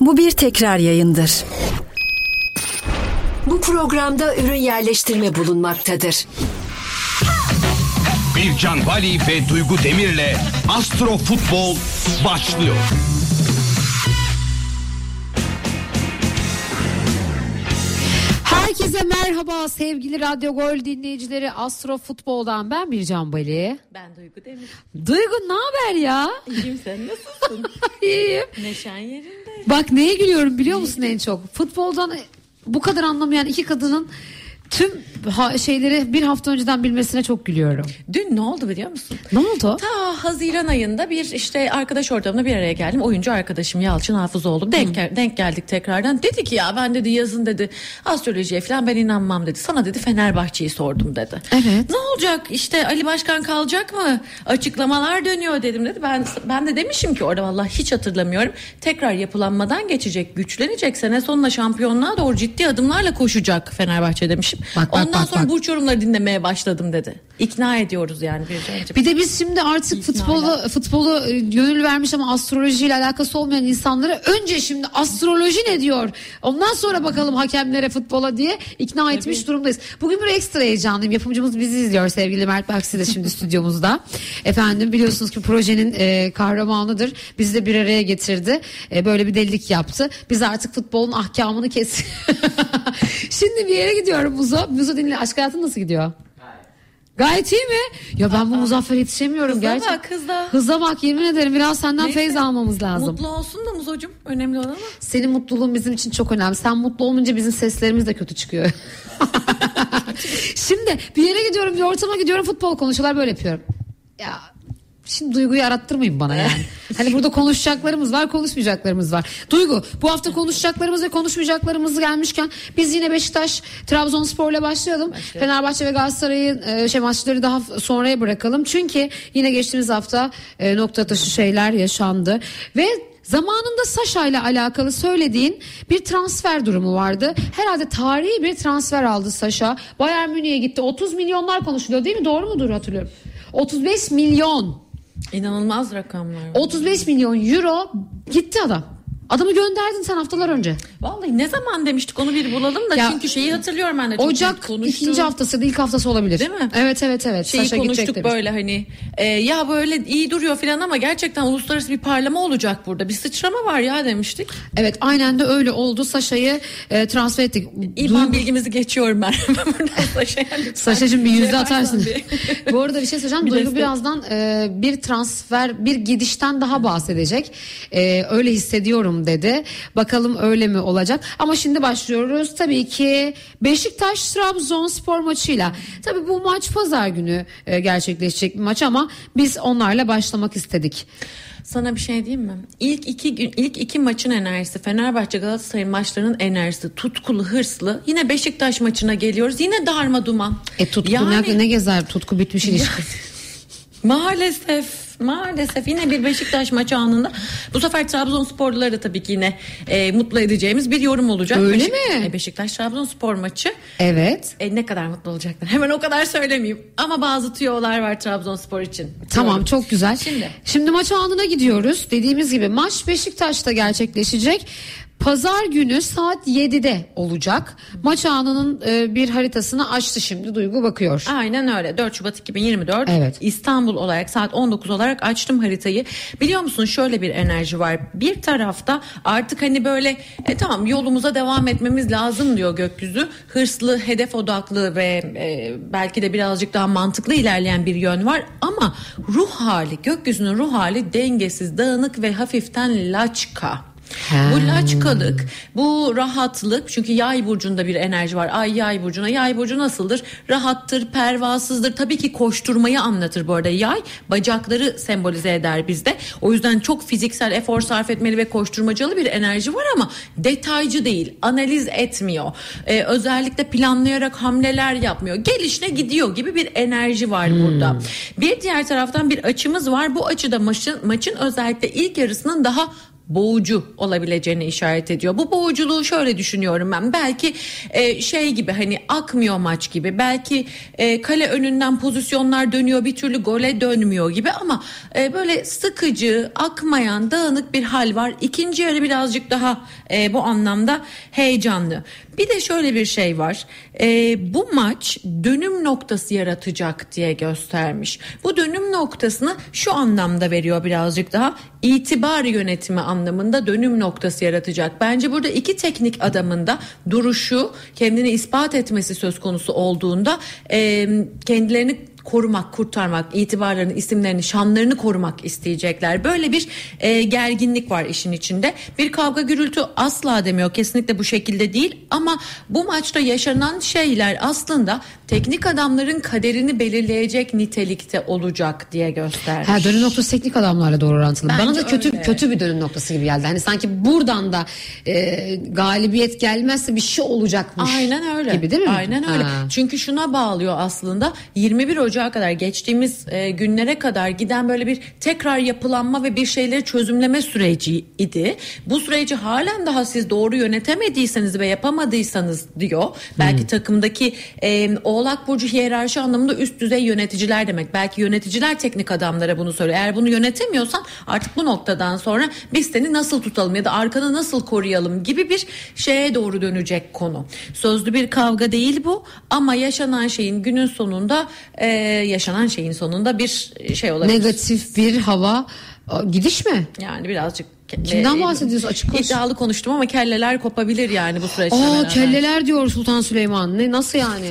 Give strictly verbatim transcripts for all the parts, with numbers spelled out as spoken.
Bu bir tekrar yayındır. Bu programda ürün yerleştirme bulunmaktadır. Bircan Vali ve Duygu Demir'le Astro Futbol başlıyor. Herkese merhaba sevgili Radyo Gol dinleyicileri. Astro Futbol'dan ben Bircan Vali. Ben Duygu Demir. Duygu ne haber ya? İyiyim, sen nasılsın? İyiyim. Neşen yerinde. Bak neye gülüyorum biliyor musun en çok? Futboldan bu kadar anlamayan iki kadının tüm ha- şeyleri bir hafta önceden bilmesine çok gülüyorum. Dün ne oldu biliyor musun? Ne oldu? Ta Haziran ayında bir işte arkadaş ortamında bir araya geldim. Oyuncu arkadaşım Yalçın Hafızoğlu. Denk, gel- denk geldik tekrardan. Dedi ki ya ben dedi yazın dedi astrolojiye falan ben inanmam dedi. Sana dedi Fenerbahçe'yi sordum dedi. Evet. Ne olacak işte Ali Başkan kalacak mı? Açıklamalar dönüyor dedim dedi. Ben ben de demişim ki orada vallahi hiç hatırlamıyorum. Tekrar yapılanmadan geçecek, güçlenecek. Sene sonuna şampiyonluğa doğru ciddi adımlarla koşacak Fenerbahçe demişim. Bak, bak, Ondan bak, sonra bak. burç yorumları dinlemeye başladım dedi. İkna ediyoruz yani Bircan'cığım. Bir de biz şimdi artık futbolu futbolu e, gönül vermiş ama astrolojiyle alakası olmayan insanlara önce şimdi astroloji ne diyor? Ondan sonra bakalım hakemlere futbola diye ikna etmiş Tabii. durumdayız. Bugün bir ekstra heyecanlıyım. Yapımcımız bizi izliyor sevgili Mert Baksi de şimdi stüdyomuzda. Efendim biliyorsunuz ki projenin e, kahramanıdır. Bizi de bir araya getirdi. E, böyle bir delilik yaptı. Biz artık futbolun ahkamını kes. Şimdi bir yere gidiyorum Muzo. Muzo dinle. Aşk hayatın nasıl gidiyor? Gayet iyi mi? Ya ben bu Muzaffer'e yetişemiyorum Hıza gerçekten. bak, hızla. Hıza bak yemin ederim biraz senden Neyse. feyz almamız lazım. Mutlu olsun da Muzocuğum, önemli olan ama. Senin mutluluğun bizim için çok önemli. Sen mutlu olunca bizim seslerimiz de kötü çıkıyor. Şimdi bir yere gidiyorum, bir ortama gidiyorum, futbol konuşuyorlar, böyle yapıyorum. Ya şimdi Duygu'yu arattırmayın bana yani. Hani burada konuşacaklarımız var, konuşmayacaklarımız var. Duygu, bu hafta konuşacaklarımız ve konuşmayacaklarımız gelmişken biz yine Beşiktaş Trabzonspor'la başlayalım. Başlayalım. Fenerbahçe ve Galatasaray'ın e, şey maçları daha sonraya bırakalım. Çünkü yine geçtiğimiz hafta e, nokta atışı şeyler yaşandı ve zamanında Saşa ile alakalı söylediğin bir transfer durumu vardı. Herhalde tarihi bir transfer aldı Saşa. Bayern Münih'e gitti. otuz milyonlar konuşuluyor değil mi? Doğru mudur hatırlıyorum? otuz beş milyon. İnanılmaz rakamlar. otuz beş milyon euro gitti adam. Adamı gönderdin sen haftalar önce. Vallahi ne zaman demiştik onu bir bulalım da Ya, çünkü şeyi hatırlıyorum ben de. Çok Ocak konuştuk. ikinci haftası da ilk haftası olabilir. Değil mi? Evet evet evet. Şeyi Saşa gidecek konuştuk demiş. böyle hani e, ya böyle iyi duruyor falan ama gerçekten uluslararası bir parlama olacak burada. Bir sıçrama var ya demiştik. Evet aynen de öyle oldu. Saşa'yı e, transfer ettik. İban Duygu- bilgimizi geçiyorum ben. Buradan Saşa'ya lütfen Saşacığım bir şey yüzde yaparsan atarsın. bir- Bu arada bir şey söyleyeceğim. Bir Duygu destek. birazdan e, bir transfer, bir gidişten daha bahsedecek. E, öyle hissediyorum dedi. Bakalım öyle mi olacak? Ama şimdi başlıyoruz tabii ki Beşiktaş Trabzonspor maçıyla. Tabii bu maç pazar günü e, gerçekleşecek bir maç ama biz onlarla başlamak istedik. Sana bir şey diyeyim mi? İlk iki gün, ilk iki maçın enerjisi, Fenerbahçe Galatasaray maçlarının enerjisi, tutkulu, hırslı. Yine Beşiktaş maçına geliyoruz. Yine darma duman. E tutku Yani- ne, ne gezer? Tutku bitmiş ilişki. Maalesef maalesef yine bir Beşiktaş maçı anında bu sefer Trabzonsporluları da tabii ki yine e, mutlu edeceğimiz bir yorum olacak. Öyle Beşik- mi? E, Beşiktaş Trabzonspor maçı Evet. e, ne kadar mutlu olacaklar. Hemen o kadar söylemeyeyim ama bazı tüyolar var Trabzonspor için. Tamam Diyorum. çok güzel. Şimdi. Şimdi maç anına gidiyoruz. Dediğimiz gibi maç Beşiktaş'ta gerçekleşecek. Pazar günü saat yedide olacak. Maç anının e, bir haritasını açtı şimdi Duygu bakıyor. Aynen öyle. dört Şubat iki bin yirmi dört Evet. İstanbul olarak saat on dokuz olarak açtım haritayı. Biliyor musun şöyle bir enerji var. Bir tarafta artık hani böyle e, tamam yolumuza devam etmemiz lazım diyor gökyüzü. Hırslı, hedef odaklı ve e, belki de birazcık daha mantıklı ilerleyen bir yön var. Ama ruh hali, gökyüzünün ruh hali dengesiz, dağınık ve hafiften laçka. He. Bu laçkalık, bu rahatlık, çünkü yay burcunda bir enerji var. Ay yay burcuna, yay burcu nasıldır? Rahattır, pervasızdır. Tabii ki koşturmayı anlatır bu arada. Yay bacakları sembolize eder bizde. O yüzden çok fiziksel efor sarf etmeli ve koşturmacalı bir enerji var ama detaycı değil, analiz etmiyor. Ee, özellikle planlayarak hamleler yapmıyor. Gelişine gidiyor gibi bir enerji var hmm. burada. Bir diğer taraftan bir açımız var. Bu açıda maçın, maçın özellikle ilk yarısının daha boğucu olabileceğine işaret ediyor. Bu boğuculuğu şöyle düşünüyorum ben. Belki e, şey gibi, hani akmıyor maç gibi. Belki e, kale önünden pozisyonlar dönüyor, bir türlü gole dönmüyor gibi, ama e, böyle sıkıcı, akmayan, dağınık bir hal var. İkinci yarı birazcık daha e, bu anlamda heyecanlı. Bir de şöyle bir şey var. E, bu maç dönüm noktası yaratacak diye göstermiş. Bu dönüm noktasını şu anlamda veriyor birazcık daha. İtibar yönetimi anlamında dönüm noktası yaratacak. Bence burada iki teknik adamın da duruşu, kendini ispat etmesi söz konusu olduğunda e, kendilerini korumak, kurtarmak, itibarlarını, isimlerini, şanlarını korumak isteyecekler. Böyle bir e, gerginlik var işin içinde. Bir kavga gürültü asla demiyor. Kesinlikle bu şekilde değil. Ama bu maçta yaşanan şeyler aslında teknik adamların kaderini belirleyecek nitelikte olacak diye göstermiş. Ha, dönüm noktası teknik adamlarla doğru orantılı. Bence Bana da kötü öyle. kötü bir dönüm noktası gibi geldi. Hani sanki buradan da e, galibiyet gelmezse bir şey olacakmış. Aynen öyle. Gibi değil mi? Aynen öyle. Ha. Çünkü şuna bağlıyor aslında. yirmi bir Ocağı kadar, geçtiğimiz e, günlere kadar giden böyle bir tekrar yapılanma ve bir şeyleri çözümleme süreci idi. Bu süreci halen daha siz doğru yönetemediyseniz ve yapamadıysanız diyor. Belki hmm. takımdaki e, Oğlak Burcu hiyerarşi anlamında üst düzey yöneticiler demek. Belki yöneticiler teknik adamlara bunu söylüyor. Eğer bunu yönetemiyorsan artık bu noktadan sonra biz seni nasıl tutalım ya da arkanı nasıl koruyalım gibi bir şeye doğru dönecek konu. Sözlü bir kavga değil bu, ama yaşanan şeyin günün sonunda e, yaşanan şeyin sonunda bir şey olabilir. Negatif bir hava, gidiş mi? Yani birazcık kimden bahsediyorsun, açık konuş. İddialı konuştum ama kelleler kopabilir yani bu süreçte. Aa, kelleler diyor Sultan Süleyman. Ne, nasıl yani?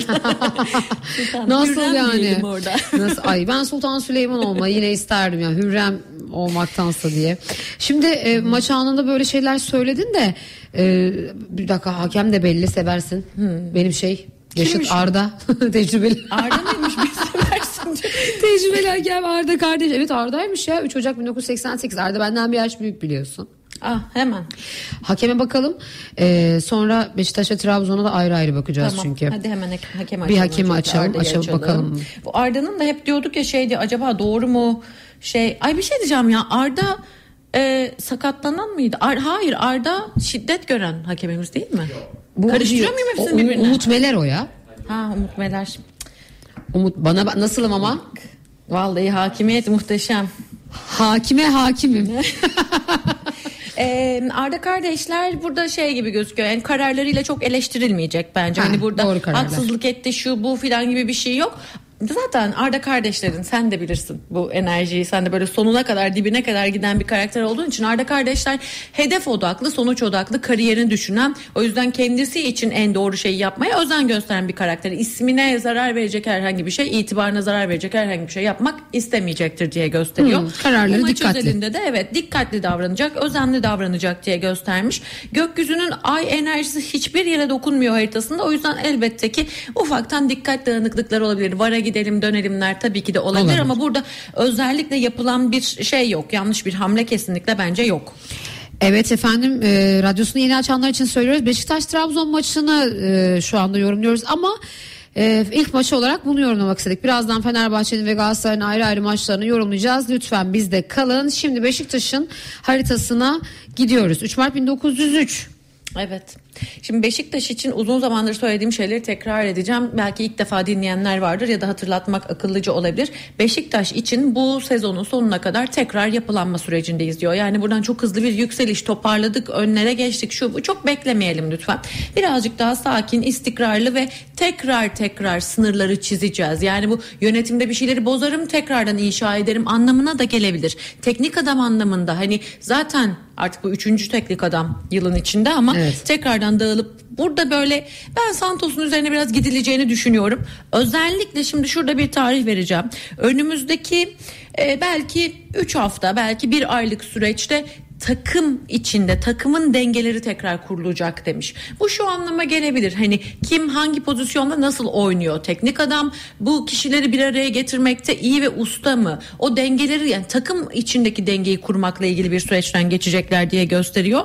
Nasıl Hürrem yani? Orada. Nasıl? Ay, ben Sultan Süleyman olmayı yine isterdim ya, Hürrem olmaktansa diye. Şimdi e, maç anında böyle şeyler söyledin de e, bir dakika, hakem de belli, seversin. Hmm. Benim şey Yaşıt Kimmiş? Arda tecrübeli. Arda mıymış, bir seversin. Tecrübeli hakem Arda kardeş. Evet, Arda'ymış ya, üç Ocak bin dokuz yüz seksen sekiz. Arda benden bir yaş büyük, biliyorsun. Ah, hemen. Hakeme bakalım. Ee, sonra Beşiktaş ve Trabzon'a da ayrı ayrı bakacağız tamam, çünkü. Hadi hemen hakem açalım. Bir hakemi açalım, açalım, açalım bakalım. Bu Arda'nın da hep diyorduk ya, şeydi, acaba doğru mu? Şey, ay bir şey diyeceğim ya, Arda e, sakatlanan mıydı? Ar, hayır, Arda şiddet gören hakemimiz değil mi? Bu karıştırıyor muyum hepsini birbirine? Umut Meler o ya. Ha, Umut Meler. Umut bana nasılım ama? Vallahi hakimiyet muhteşem. Hakime hakimim. Ee, Arda kardeşler burada şey gibi gözüküyor. Yani kararlarıyla çok eleştirilmeyecek bence. Ha, hani burada haksızlık etti, şu bu filan gibi bir şey yok. Zaten Arda kardeşlerin, sen de bilirsin bu enerjiyi, sen de böyle sonuna kadar, dibine kadar giden bir karakter olduğun için Arda kardeşler hedef odaklı, sonuç odaklı, kariyerini düşünen, o yüzden kendisi için en doğru şeyi yapmaya özen gösteren bir karakter. İsmine zarar verecek herhangi bir şey, itibarına zarar verecek herhangi bir şey yapmak istemeyecektir diye gösteriyor. Hmm, kararları dikkatli. Özelinde de evet, dikkatli davranacak, özenli davranacak diye göstermiş. Gökyüzünün ay enerjisi hiçbir yere dokunmuyor haritasında, o yüzden elbette ki ufaktan dikkat dağınıklıkları olabilir. Vara gidelim dönelimler tabii ki de olabilir, olabilir ama burada özellikle yapılan bir şey yok. Yanlış bir hamle kesinlikle bence yok. Evet efendim, e, radyosunu yeni açanlar için söylüyoruz. Beşiktaş-Trabzon maçını e, şu anda yorumluyoruz ama e, ilk maçı olarak bunu yorumlamak istedik. Birazdan Fenerbahçe'nin ve Galatasaray'ın ayrı ayrı maçlarını yorumlayacağız. Lütfen bizde kalın. Şimdi Beşiktaş'ın haritasına gidiyoruz. üç Mart bin dokuz yüz üç. Evet. Şimdi Beşiktaş için uzun zamandır söylediğim şeyleri tekrar edeceğim. Belki ilk defa dinleyenler vardır ya da hatırlatmak akıllıca olabilir. Beşiktaş için bu sezonun sonuna kadar tekrar yapılanma sürecindeyiz diyor. Yani buradan çok hızlı bir yükseliş, toparladık, önlere geçtik, şu bu, çok beklemeyelim lütfen. Birazcık daha sakin, istikrarlı ve tekrar tekrar sınırları çizeceğiz. Yani bu yönetimde bir şeyleri bozarım, tekrardan inşa ederim anlamına da gelebilir. Teknik adam anlamında, hani zaten artık bu üçüncü teknik adam yılın içinde ama evet, tekrardan dağılıp burada böyle, ben Santos'un üzerine biraz gidileceğini düşünüyorum. Özellikle şimdi şurada bir tarih vereceğim. Önümüzdeki e, belki üç hafta, belki bir aylık süreçte takım içinde, takımın dengeleri tekrar kurulacak demiş. Bu şu anlama gelebilir. Hani kim hangi pozisyonda nasıl oynuyor? Teknik adam bu kişileri bir araya getirmekte iyi ve usta mı? O dengeleri, yani takım içindeki dengeyi kurmakla ilgili bir süreçten geçecekler diye gösteriyor.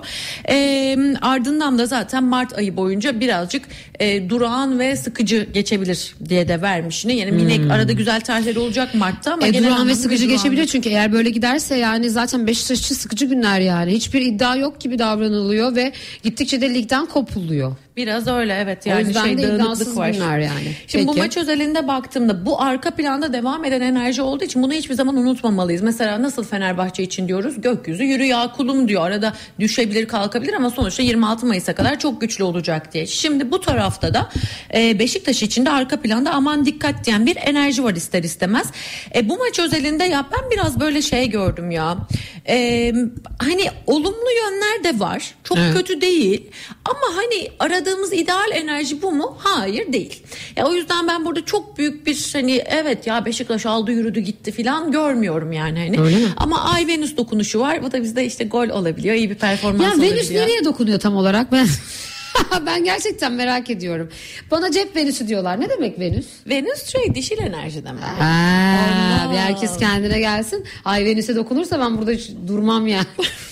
E, ardından da zaten Mart ayı boyunca birazcık e, durağan ve sıkıcı geçebilir diye de vermiş. Yani hmm. yine arada güzel tarihleri olacak Mart'ta ama e, durağan ve sıkıcı durağan geçebilir çünkü eğer böyle giderse yani zaten Beşiktaş için sıkıcı günler yani. Hiçbir iddia yok gibi davranılıyor ve gittikçe de ligden kopuluyor. Biraz öyle evet, O yani yüzden şey de dağınıklık iddiasız var. günler yani. Şimdi Peki. bu maç özelinde baktığımda bu arka planda devam eden enerji olduğu için bunu hiçbir zaman unutmamalıyız. Mesela nasıl Fenerbahçe için diyoruz, gökyüzü yürü ya kulum diyor, arada düşebilir kalkabilir ama sonuçta yirmi altı Mayıs'a kadar çok güçlü olacak diye. Şimdi bu tarafta da e, Beşiktaş için de arka planda aman dikkat diyen bir enerji var ister istemez. E, bu maç özelinde ya ben biraz böyle şey gördüm ya, e, hani olumlu yönler de var, çok Evet. kötü değil ama hani aradığımız ideal enerji bu mu? Hayır değil. Ya o yüzden ben burada çok büyük bir hani evet ya Beşiktaş aldı yürüdü gitti falan görmüyorum yani hani. Öyle mi? Ama Ay Venüs dokunuşu var. Bu da bizde işte gol olabiliyor. İyi bir performans Ya olabiliyor. Venüs nereye dokunuyor tam olarak? Ben ben gerçekten merak ediyorum. Bana cep Venüs'ü diyorlar. Ne demek Venüs? Venüs şey dişil enerji demek. Ha, bir herkes kendine gelsin. Ay Venüs'e dokunursa ben burada hiç durmam yani.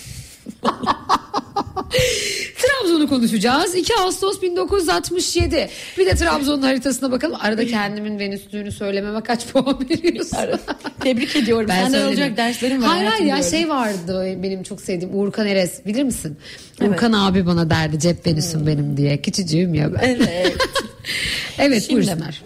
Trabzon'u konuşacağız. iki Ağustos bin dokuz yüz altmış yedi. Bir de Trabzon'un haritasına bakalım. Arada kendimin Venüslüğünü söylememe kaç puan veriyorsun? Tebrik ediyorum. Ben Senden söyleyeyim. olacak derslerim var. Hayır hayır hayatım ya diyorum. şey vardı benim çok sevdiğim Uğurkan Erez, bilir misin? Evet. Uğurkan abi bana derdi cep Venüs'üm hmm. benim diye. Küçücüğüm ya ben. Evet. Evet Şimdi, buyursunlar.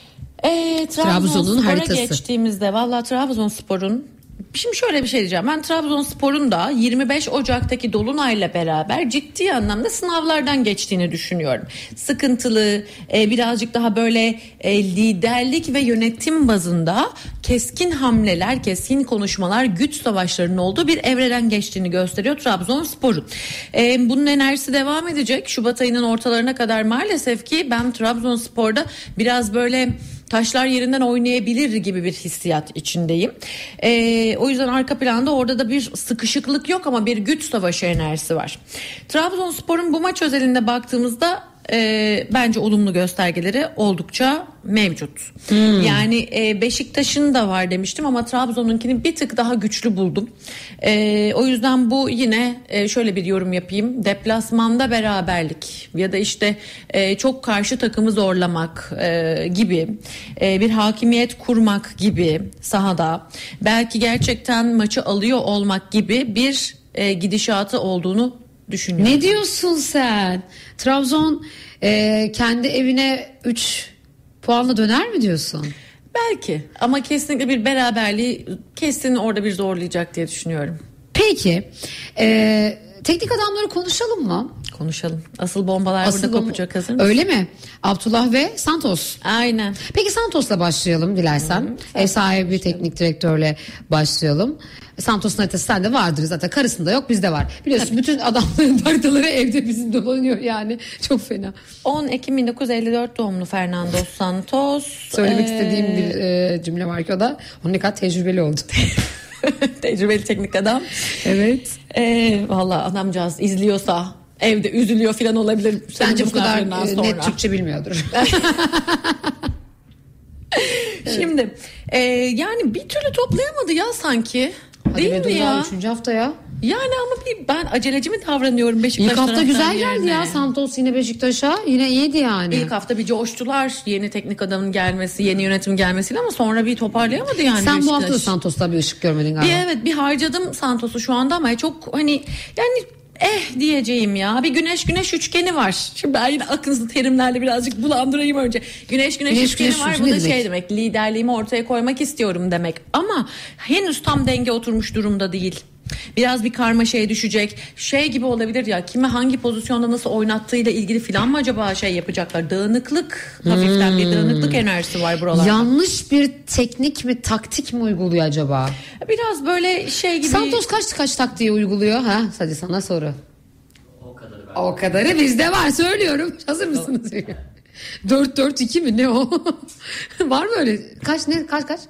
E, Trabzon'un Trabzonspor'a haritası. geçtiğimizde valla Trabzonspor'un, şimdi şöyle bir şey diyeceğim. Ben Trabzonspor'un da yirmi beş Ocak'taki Dolunay'la beraber ciddi anlamda sınavlardan geçtiğini düşünüyorum. Sıkıntılı, e, birazcık daha böyle e, liderlik ve yönetim bazında keskin hamleler, keskin konuşmalar, güç savaşlarının olduğu bir evreden geçtiğini gösteriyor Trabzonspor'un. E, bunun enerjisi devam edecek. Şubat ayının ortalarına kadar maalesef ki ben Trabzonspor'da biraz böyle taşlar yerinden oynayabilir gibi bir hissiyat içindeyim. Ee, o yüzden arka planda orada da bir sıkışıklık yok ama bir güç savaşı enerjisi var. Trabzonspor'un bu maç özelinde baktığımızda e, bence olumlu göstergeleri oldukça mevcut. Hmm. Yani e, Beşiktaş'ın da var demiştim ama Trabzon'unkini bir tık daha güçlü buldum. E, o yüzden bu yine e, şöyle bir yorum yapayım. Deplasmanda beraberlik ya da işte e, çok karşı takımı zorlamak e, gibi e, bir hakimiyet kurmak gibi sahada belki gerçekten maçı alıyor olmak gibi bir e, gidişatı olduğunu düşünüyorum. Ne diyorsun sen? Trabzon e, kendi evine üç puanla döner mi diyorsun? Belki ama kesinlikle bir beraberliği kesin orada bir zorlayacak diye düşünüyorum. Peki e, teknik adamları konuşalım mı? Konuşalım. Asıl bombalar Asıl burada bomba- kopacak, hazır mısın? Öyle mi? Abdullah ve Santos. Aynen. Peki Santos'la başlayalım dilersen. Hı-hı. Ev sahibi teknik direktörle başlayalım. Santos'un haritası sende vardır zaten. Karısında yok, bizde var. Biliyorsun bütün adamların haritaları evde bizim dolanıyor yani. Çok fena. on Ekim bin dokuz yüz elli dört doğumlu Fernando Santos. Söylemek Ee, istediğim bir e, cümle var ki o da onun ne kadar tecrübeli oldu. tecrübeli teknik adam. Evet. Ee, Valla adamcağız izliyorsa evde üzülüyor falan olabilir. Bence bu kadar sınavlarından e, sonra. net Türkçe bilmiyordur. Şimdi e, yani bir türlü toplayamadı ya sanki. Hadi Değil be, mi dur ya? Üçüncü hafta ya. Yani ama bir, ben aceleci mi davranıyorum Beşiktaş İlk hafta taraftarı güzel geldi yerine? ya Santos yine Beşiktaş'a. Yine iyiydi yani. İlk hafta bir coştular yeni teknik adamın gelmesi, yeni yönetim gelmesiyle ama sonra bir toparlayamadı yani Sen bu Beşiktaş. hafta da Santos'ta bir ışık görmedin galiba. Bir, evet bir harcadım Santos'u şu anda ama çok hani yani eh diyeceğim ya, bir güneş güneş üçgeni var. Şimdi ben yine aklınızı terimlerle birazcık bulandırayım önce. Güneş güneş, Güneş, üçgeni güneş var, üçgeni bu da ne şey demek? demek, liderliğimi ortaya koymak istiyorum demek ama henüz tam denge oturmuş durumda değil. Biraz bir karmaşaya düşecek. Şey gibi olabilir ya, kimi hangi pozisyonda nasıl oynattığıyla ilgili filan mı acaba şey yapacaklar? Dağınıklık, hafiften bir dağınıklık enerjisi var buralarda. Yanlış bir teknik mi taktik mi uyguluyor acaba? Biraz böyle şey gibi. Santos kaç kaç taktiği uyguluyor? Ha? Hadi sana soru. O kadarı, o kadarı bizde var, söylüyorum. Hazır mısınız? dört dört iki mi ne o? Var mı öyle? Kaç ne kaç kaç?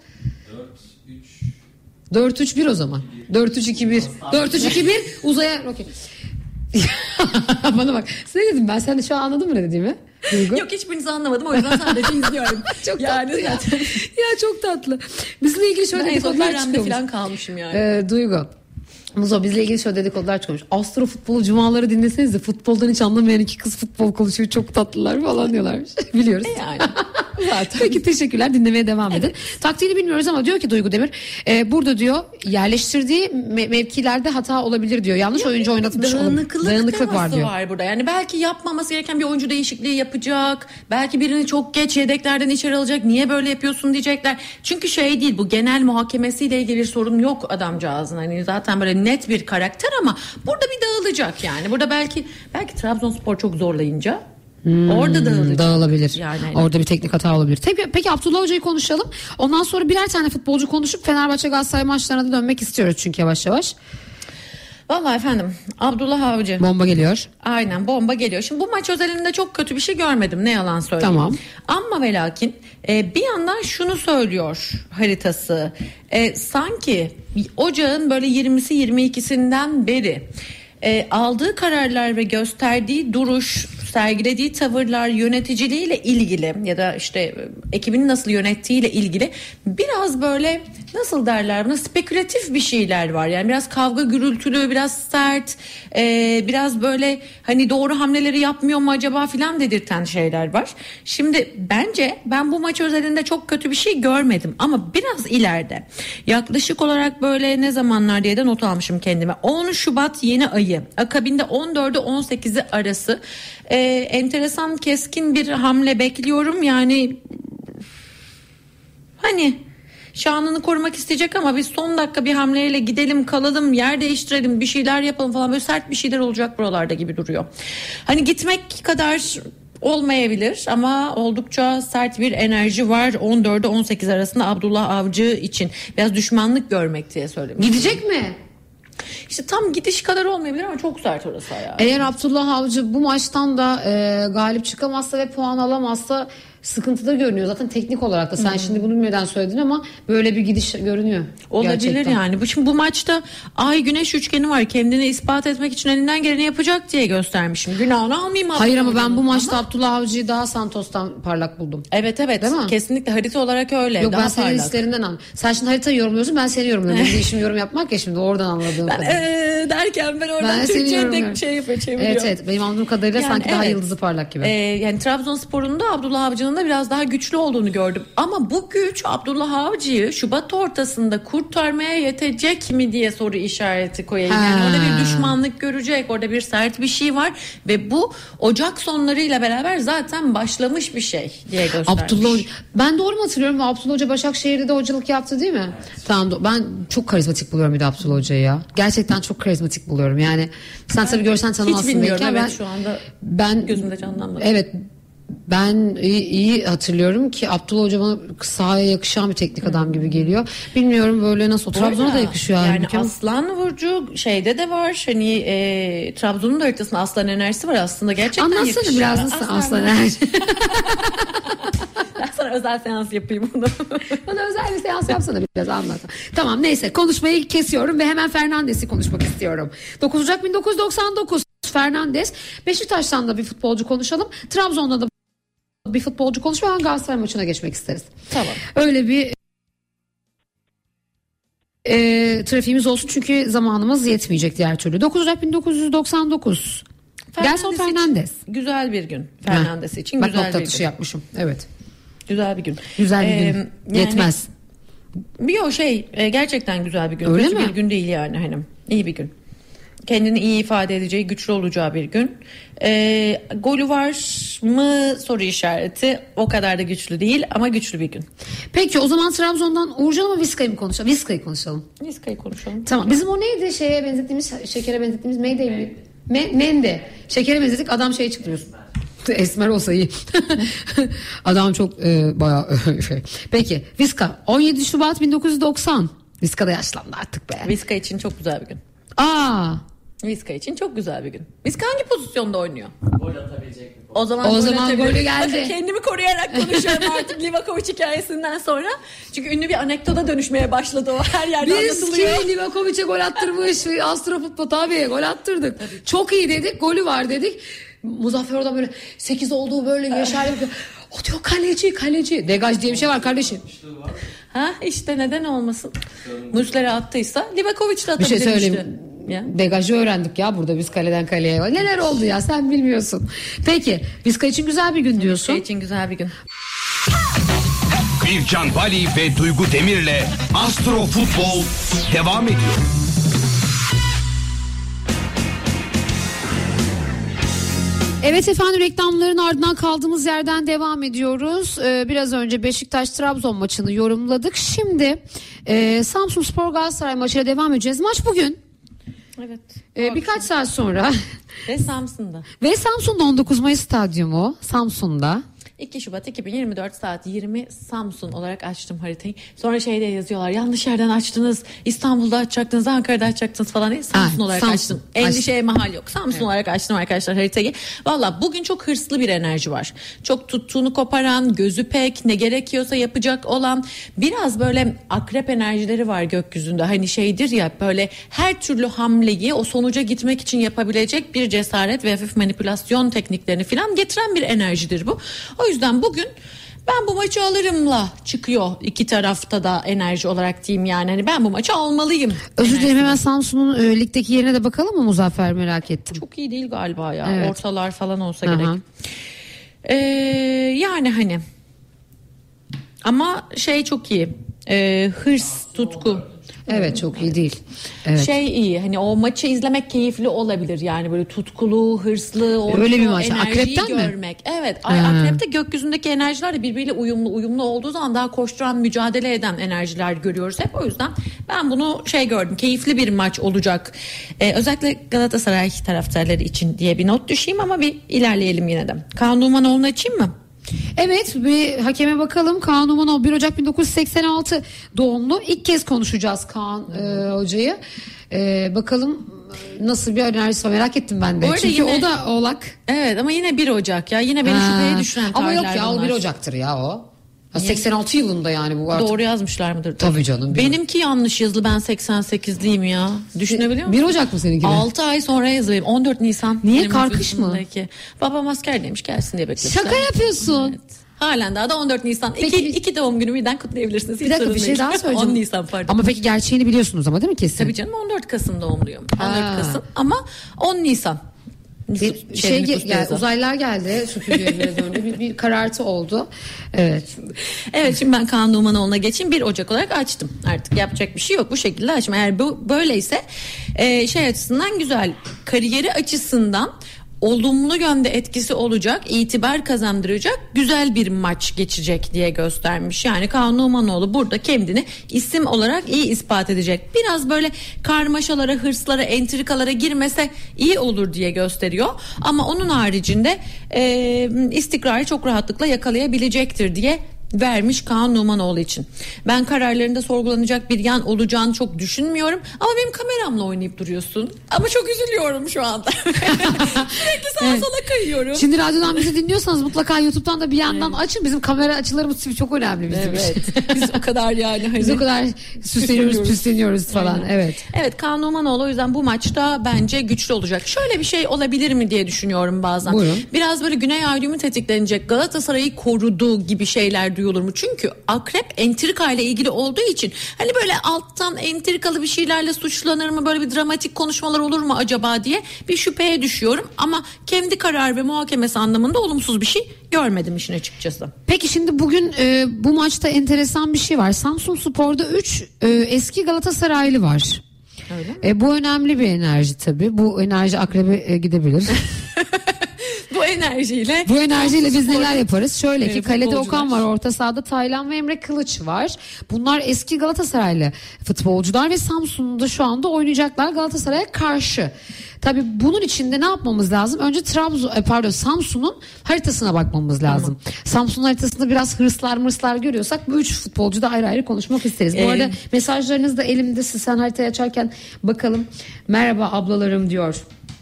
dört üç bir o zaman. dört üç iki bir. dört üç iki bir uzaya. Okey. Bana bak. Sen dedim ben, sen de şu an anladın mı ne dediğimi? Duygu? Yok, hiçbirinizi anlamadım, o yüzden sadece izliyorum. Çok yani tatlı ya. zaten. Ya çok tatlı. Bizle ilgili şöyle Ben dedikodular dedikodular çıkıyormuş. falan kalmışım yani. Ee, Duygu. Muzo, bizle ilgili şöyle dedikodular çıkıyormuş. Astro futbolu cumaları dinleseniz de futboldan hiç anlamayan iki kız futbol konuşuyor. Çok tatlılar falan diyorlarmış. Biliyoruz. E yani. Zaten. Peki teşekkürler, dinlemeye devam edin. Evet. Taktiğini bilmiyoruz ama diyor ki Duygu Demir e, burada diyor yerleştirdiği me- mevkilerde hata olabilir diyor. Yanlış ya, oyuncu oynatmış. Dağınıklık, dağınıklık var diyor. var burada. Yani belki yapmaması gereken bir oyuncu değişikliği yapacak. Belki birini çok geç yedeklerden içeri alacak. Niye böyle yapıyorsun diyecekler. Çünkü şey değil, bu genel muhakemesiyle ilgili bir sorun yok adamcağızın. Hani zaten böyle net bir karakter ama burada bir dağılacak yani. Burada belki belki Trabzonspor çok zorlayınca Hmm, orada dağılacak. Dağılabilir. Yani. Orada bir teknik hata olabilir. Peki, peki Abdullah Hoca'yı konuşalım. Ondan sonra birer tane futbolcu konuşup Fenerbahçe Galatasaray maçlarına da dönmek istiyoruz çünkü yavaş yavaş. Vallahi efendim, Abdullah Avcı. Bomba geliyor. Aynen, bomba geliyor. Şimdi bu maç özelinde çok kötü bir şey görmedim, ne yalan söyleyeyim. Tamam. Ama ve lakin e, bir yandan şunu söylüyor haritası. E, sanki ocağın böyle yirmisi yirmi ikisinden beri e, aldığı kararlar ve gösterdiği duruş, sergilediği tavırlar, yöneticiliğiyle ilgili ya da işte ekibini nasıl yönettiğiyle ilgili biraz böyle, nasıl derler buna, spekülatif bir şeyler var. Yani biraz kavga gürültülü, biraz sert, e, biraz böyle hani doğru hamleleri yapmıyor mu acaba filan dedirten şeyler var. Şimdi bence ben bu maç özelinde çok kötü bir şey görmedim ama biraz ileride, yaklaşık olarak böyle ne zamanlar diye de not almışım kendime, on Şubat yeni ayı, akabinde on dördü on sekizi arası e, enteresan, keskin bir hamle bekliyorum. Yani hani şanını korumak isteyecek ama biz son dakika bir hamleyle gidelim, kalalım, yer değiştirelim, bir şeyler yapalım falan, böyle sert bir şeyler olacak buralarda gibi duruyor. Hani gitmek kadar olmayabilir ama oldukça sert bir enerji var on dördü on sekiz arasında Abdullah Avcı için. Biraz düşmanlık görmek diye söylemiştim. Gidecek mi? İşte tam gidiş kadar olmayabilir ama çok sert orası ayağı. Eğer Abdullah Avcı bu maçtan da e, galip çıkamazsa ve puan alamazsa sıkıntıda görünüyor. Zaten teknik olarak da sen hmm. şimdi bunu bilmeden söyledin ama böyle bir gidiş görünüyor. Olabilir gerçekten. Yani. Bu şimdi bu maçta ay güneş üçgeni var. Kendini ispat etmek için elinden geleni yapacak diye göstermişim. Günahını almayayım. Hayır ama ben bu maçta ama Abdullah Avcı'yı daha Santos'tan parlak buldum. Evet evet. Değil mi? Kesinlikle harita olarak öyle. Yok, daha ben senin parlak. Hislerinden anladım. Sen şimdi haritayı yorumluyorsun, ben seni yorumluyorum. Benim işim yorum yapmak ya, şimdi oradan anladığım ben, kadar. Ee, derken ben oradan Türkçe'de şey yapıyor, çeviriyor. Evet evet, benim anladığım kadarıyla yani sanki evet. Daha yıldızı parlak gibi. Ee, yani Trabzonspor'un da Abdullah Avcı'nın da biraz daha güçlü olduğunu gördüm. Ama bu güç Abdullah Avcı'yı Şubat ortasında kurtarmaya yetecek mi diye soru işareti koyayım. Ha. Yani orada bir düşmanlık görecek, orada bir sert bir şey var ve bu Ocak sonlarıyla beraber zaten başlamış bir şey diye göstermiş. Abdullah, ben doğru mu hatırlıyorum? Abdullah Hoca Başakşehir'de de hocalık yaptı değil mi? Tamam, ben çok karizmatik buluyorum bir de Abdullah Hoca'yı ya. Gerçekten çok karizmatik buluyorum. Yani sen tabii görsen tanımazsın. Hiç bilmiyorum, evet, ben, şu anda ben, gözümde canlanmadı. Evet. Ben iyi, iyi hatırlıyorum ki Abdullah Hoca bana sahaya yakışan bir teknik adam hmm. gibi geliyor. Bilmiyorum böyle nasıl, Trabzon'a da yakışıyor. Yani halbuki. Aslan Burcu şeyde de var. Hani e, Trabzon'un da haritasında aslan enerjisi var aslında, gerçekten anlatsana yakışıyor. Biraz nasıl aslan, aslan enerjisi? Ben sana özel seans yapayım bunu. Bana özel bir seans yapsana, biraz anlat. Tamam, neyse, konuşmayı kesiyorum ve hemen Fernandes'i konuşmak istiyorum. dokuz Ocak bin dokuz yüz doksan dokuz Fernandes. Beşiktaş'tan da bir futbolcu konuşalım. Trabzon'da da bir futbolcu konuşma, ben Galatasaray maçına geçmek isteriz. Tamam. Öyle bir e, trafiğimiz olsun çünkü zamanımız yetmeyecek diğer türlü. dokuz Ocak bin dokuz yüz doksan dokuz. Gelson Fernandes. Güzel bir gün. Fernandes ha. için Bak, güzel bir gün. Bak, atışı yapmışım. Evet. Güzel bir gün. Güzel bir ee, gün. Yani, yetmez. Bir o şey gerçekten güzel bir gün. Öyle Kötü mi? Bir gün değil yani, hani iyi bir gün. Kendini iyi ifade edeceği, güçlü olacağı bir gün. E, golü var mı soru işareti. O kadar da güçlü değil ama güçlü bir gün. Peki o zaman Trabzon'dan Uğurcan'ı mı Vizca'yı mı konuşalım? Vizca'yı konuşalım. Vizca'yı konuşalım. Tamam. Bizim o neydi? Şeye benzettiğimiz, şekere benzettiğimiz Mayday mi? Me- Mende. Şekere benzettik, adam şey çıktı diyorsun. Esmer olsa iyi. Adam çok e, bayağı şey. Peki Vizca on yedi Şubat bin dokuz yüz doksan. Vizca da yaşlandı artık be. Vizca için çok güzel bir gün. Aa. Vizca için çok güzel bir gün. Vizca hangi pozisyonda oynuyor? Gol atabilecek mi? O zaman, o gol zaman golü geldi. Bakın, kendimi koruyarak konuşuyorum artık Livakovic hikayesinden sonra. Çünkü ünlü bir anekdota dönüşmeye başladı o, her yerde biz anlatılıyor. Biz ki Livakovic'e gol attırmış. Astrofutbol tabii gol attırdık. Tabii. Çok iyi dedik, golü var dedik. Muzaffer orada böyle sekiz olduğu böyle yaşar yapıyor. O diyor kaleci kaleci. Degaj diye bir şey var kardeşim. Ha işte neden olmasın. Muslera attıysa Livakovic de atabilir. Bir şey söyleyeyim. Işte. Ya. Degajı öğrendik ya burada biz kaleden kaleye. Neler oldu ya, sen bilmiyorsun. Peki Vizca için güzel bir gün diyorsun. Vizca için güzel bir gün. Bircan Bali ve Duygu Demir'le Astro Futbol devam ediyor. Evet efendim, reklamların ardından kaldığımız yerden devam ediyoruz. Ee, biraz önce Beşiktaş-Trabzon maçını yorumladık. Şimdi e, Samsunspor Galatasaray maçıyla devam edeceğiz. Maç bugün. Evet. Ee, birkaç saat sonra. Ve Samsun'da. Ve Samsun'da on dokuz Mayıs Stadyumu. Samsun'da. iki Şubat iki bin yirmi dört saat yirmi Samsun olarak açtım haritayı. Sonra şeyde yazıyorlar, yanlış yerden açtınız, İstanbul'da açacaktınız, Ankara'da açacaktınız falan değil. Samsun Ha, olarak Samsun. açtım. Endişeye mahal yok. Samsun evet. olarak açtım arkadaşlar haritayı. Valla bugün çok hırslı bir enerji var. Çok tuttuğunu koparan, gözü pek, ne gerekiyorsa yapacak olan, biraz böyle akrep enerjileri var gökyüzünde. Hani şeydir ya, böyle her türlü hamleyi o sonuca gitmek için yapabilecek bir cesaret ve hafif manipülasyon tekniklerini falan getiren bir enerjidir bu. O yüzden bugün ben bu maçı alırımla çıkıyor iki tarafta da enerji olarak diyeyim yani. Hani ben bu maçı almalıyım. Özür dilerim, hemen Samsun'un e, ligdeki yerine de bakalım mı Muzaffer, merak ettim. Çok iyi değil galiba ya. Evet. Ortalar falan olsa Aha. gerek. Ee, yani hani ama şey çok iyi. Ee, hırs, tutku. Evet, çok iyi değil. Evet. Şey iyi, hani o maçı izlemek keyifli olabilir yani, böyle tutkulu, hırslı, o öyle bir maç. enerjiyi Akrepten görmek. Mi? Evet. Ay, akrepte gökyüzündeki enerjiler de birbiriyle uyumlu uyumlu olduğu zaman daha koşturan, mücadele eden enerjiler görüyoruz hep. O yüzden ben bunu şey gördüm. Keyifli bir maç olacak. Ee, özellikle Galatasaray taraftarları için diye bir not düşeyim ama bir ilerleyelim yine de. Kaan Numanoğlu'nu açayım mı? Evet, bir hakeme bakalım. Kaan Numanoğlu bir Ocak bin dokuz yüz seksen altı doğumlu. İlk kez konuşacağız Kaan e, hocayı. E, bakalım nasıl bir enerjisi var, merak ettim ben de. Çünkü yine, o da Oğlak. Evet ama yine bir Ocak ya. Yine beni ha. şüpheye düşüren tarihler bunlar. Ama yok ya, bunlar. o bir Ocak'tır ya o. Ha, seksen altı yılında yani bu artık. Doğru yazmışlar mıdır? Tabii canım. Benimki yanlış yazılı, ben seksen sekizliyim ya. Düşünebiliyor musun? bir Ocak mı seninki? altı ay sonra yazılayım. on dört Nisan. Niye, karkış mı? Babam asker demiş, gelsin diye beklemişler. Şaka yapıyorsun. Evet. Halen daha da on dört Nisan. Peki, iki, iki doğum günü birden kutlayabilirsiniz. Bir dakika, bir şey daha söyleyeceğim. on Nisan pardon. Ama peki gerçeğini biliyorsunuz ama değil mi kesin? Tabii canım, on dört Kasım doğumluyum. on dört Kasım ama on Nisan. Bir şey yani uzaylılar geldi, stüdyoya göre döndü. Bir, bir karartı oldu. Evet. Evet, şimdi ben Kaan Numanoğlu'na geçeyim. bir Ocak olarak açtım. Artık yapacak bir şey yok. Bu şekilde açtım. Eğer bu böyleyse e, şey açısından güzel. Kariyeri açısından olumlu yönde etkisi olacak, itibar kazandıracak güzel bir maç geçecek diye göstermiş. Yani Kaan Numanoğlu burada kendini isim olarak iyi ispat edecek. Biraz böyle karmaşalara, hırslara, entrikalara girmese iyi olur diye gösteriyor. Ama onun haricinde e, istikrarı çok rahatlıkla yakalayabilecektir diye vermiş Kaan Numanoğlu için. Ben kararlarında sorgulanacak bir yan olacağını çok düşünmüyorum. Ama benim kameramla oynayıp duruyorsun. Ama çok üzülüyorum şu anda. Sürekli sağa evet. sola kayıyorum. Şimdi radyodan bizi dinliyorsanız mutlaka YouTube'dan da bir yandan evet. açın. Bizim kamera açılarımız çok önemli bizim evet. için. Biz o kadar yani. Hani Biz o kadar süsleniyoruz, püsleniyoruz falan. Aynen. Evet. Evet, Kaan Numanoğlu o yüzden bu maçta bence güçlü olacak. Şöyle bir şey olabilir mi diye düşünüyorum bazen. Buyurun. Biraz böyle Güney Ayyumu tetiklenecek, Galatasaray'ı korudu gibi şeyler duyulur mu? Çünkü akrep entrika ile ilgili olduğu için hani böyle alttan entrikalı bir şeylerle suçlanır mı, böyle bir dramatik konuşmalar olur mu acaba diye bir şüpheye düşüyorum. Ama kendi karar ve muhakemesi anlamında olumsuz bir şey görmedim işin açıkçası. Peki şimdi bugün e, bu maçta enteresan bir şey var. Samsunspor'da üç e, eski Galatasaraylı var. Öyle mi? E, bu önemli bir enerji tabii. Bu enerji akrebe e, gidebilir. Bu enerjiyle Bu enerjiyle biz neler yaparız? Şöyle ki evet, kalede Okan var, orta sahada Taylan ve Emre Kılıç var. Bunlar eski Galatasaraylı futbolcular ve Samsun'da şu anda oynayacaklar Galatasaray'a karşı. Tabii bunun için de ne yapmamız lazım? Önce Trabzon, pardon Samsun'un haritasına bakmamız lazım. Tamam. Samsun'un haritasında biraz hırslar mırslar görüyorsak bu üç futbolcu da ayrı ayrı konuşmak isteriz. Ee, Bu arada mesajlarınız da elimde, siz sen haritayı açarken bakalım. Merhaba ablalarım diyor.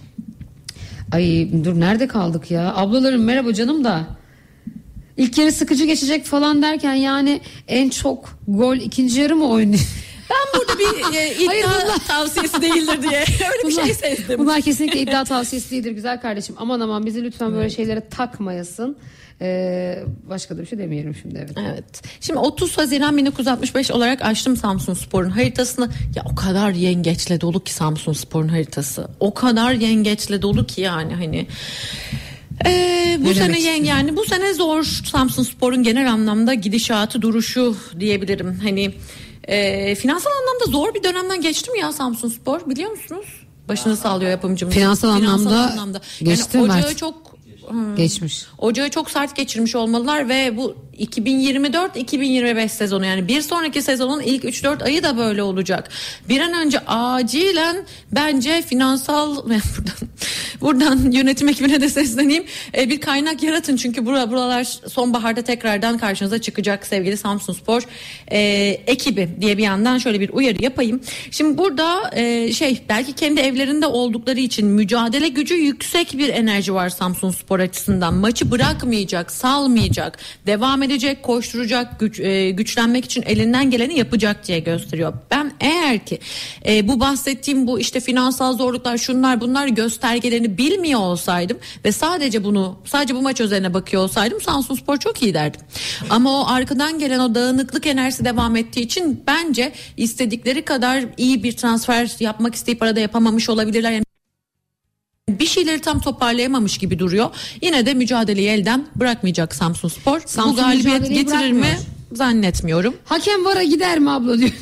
Ay dur, nerede kaldık ya? Ablalarım merhaba canım da. İlk yarı sıkıcı geçecek falan derken yani en çok gol ikinci yarı mı oynuyor? Ben burada bir e, iddia Hayır, bunlar... tavsiyesi değildir diye öyle bir bunlar, şey sezdim. Bunlar kesinlikle iddia tavsiyesi değildir güzel kardeşim. Aman aman bizi lütfen böyle evet. şeylere takmayasın. Ee, başka da bir şey demeyelim şimdi. Evet. Evet. Şimdi otuz Haziran bin dokuz yüz altmış beş olarak açtım Samsunspor'un haritasını. Ya o kadar yengeçle dolu ki Samsunspor'un haritası. O kadar yengeçle dolu ki yani hani Ee, bu Ne sene demek yani, yani bu sene zor Samsunspor'un genel anlamda gidişatı, duruşu diyebilirim. Hani e, finansal anlamda zor bir dönemden geçti mi ya Samsunspor, biliyor musunuz? Başını sağlıyor yapımcımız. Finansal anlamda geçti yani mi ocağı Mert? çok hmm, Geçmiş. Ocağı çok sert geçirmiş olmalılar ve bu iki bin yirmi dört iki bin yirmi beş sezonu, yani bir sonraki sezonun ilk üç dört ayı da böyle olacak. Bir an önce acilen bence finansal buradan, buradan yönetim ekibine de sesleneyim. E, bir kaynak yaratın çünkü bura, buralar sonbaharda tekrardan karşınıza çıkacak sevgili Samsunspor e, ekibi diye bir yandan şöyle bir uyarı yapayım. Şimdi burada e, şey belki kendi evlerinde oldukları için mücadele gücü yüksek bir enerji var Samsunspor açısından. Maçı bırakmayacak, salmayacak, devam edecek, koşturacak, güç, e, güçlenmek için elinden geleni yapacak diye gösteriyor. Ben eğer ki e, bu bahsettiğim bu işte finansal zorluklar, şunlar bunlar göstergelerini bilmiyor olsaydım ve sadece bunu sadece bu maç üzerine bakıyor olsaydım Samsunspor çok iyi derdim. Ama o arkadan gelen o dağınıklık enerjisi devam ettiği için bence istedikleri kadar iyi bir transfer yapmak isteyip arada yapamamış olabilirler. Yani bir şeyleri tam toparlayamamış gibi duruyor. Yine de mücadeleyi elden bırakmayacak Samsunspor. Samsun Bu galibiyet mücadeleyi getirir mi? bırakmıyor. Zannetmiyorum. Hakem vara gider mi abla diyor.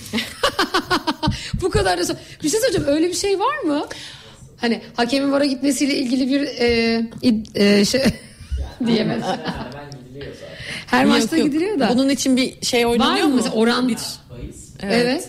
Bu kadar da so- bir şey söyleyeceğim, öyle bir şey var mı? Hani hakemin vara gitmesiyle ilgili bir e, id, e, şey diyemez. Her Yok, maçta yok. gidiliyor da. Bunun için bir şey var oynanıyor mı mu? mesela oran? Bir, evet. evet.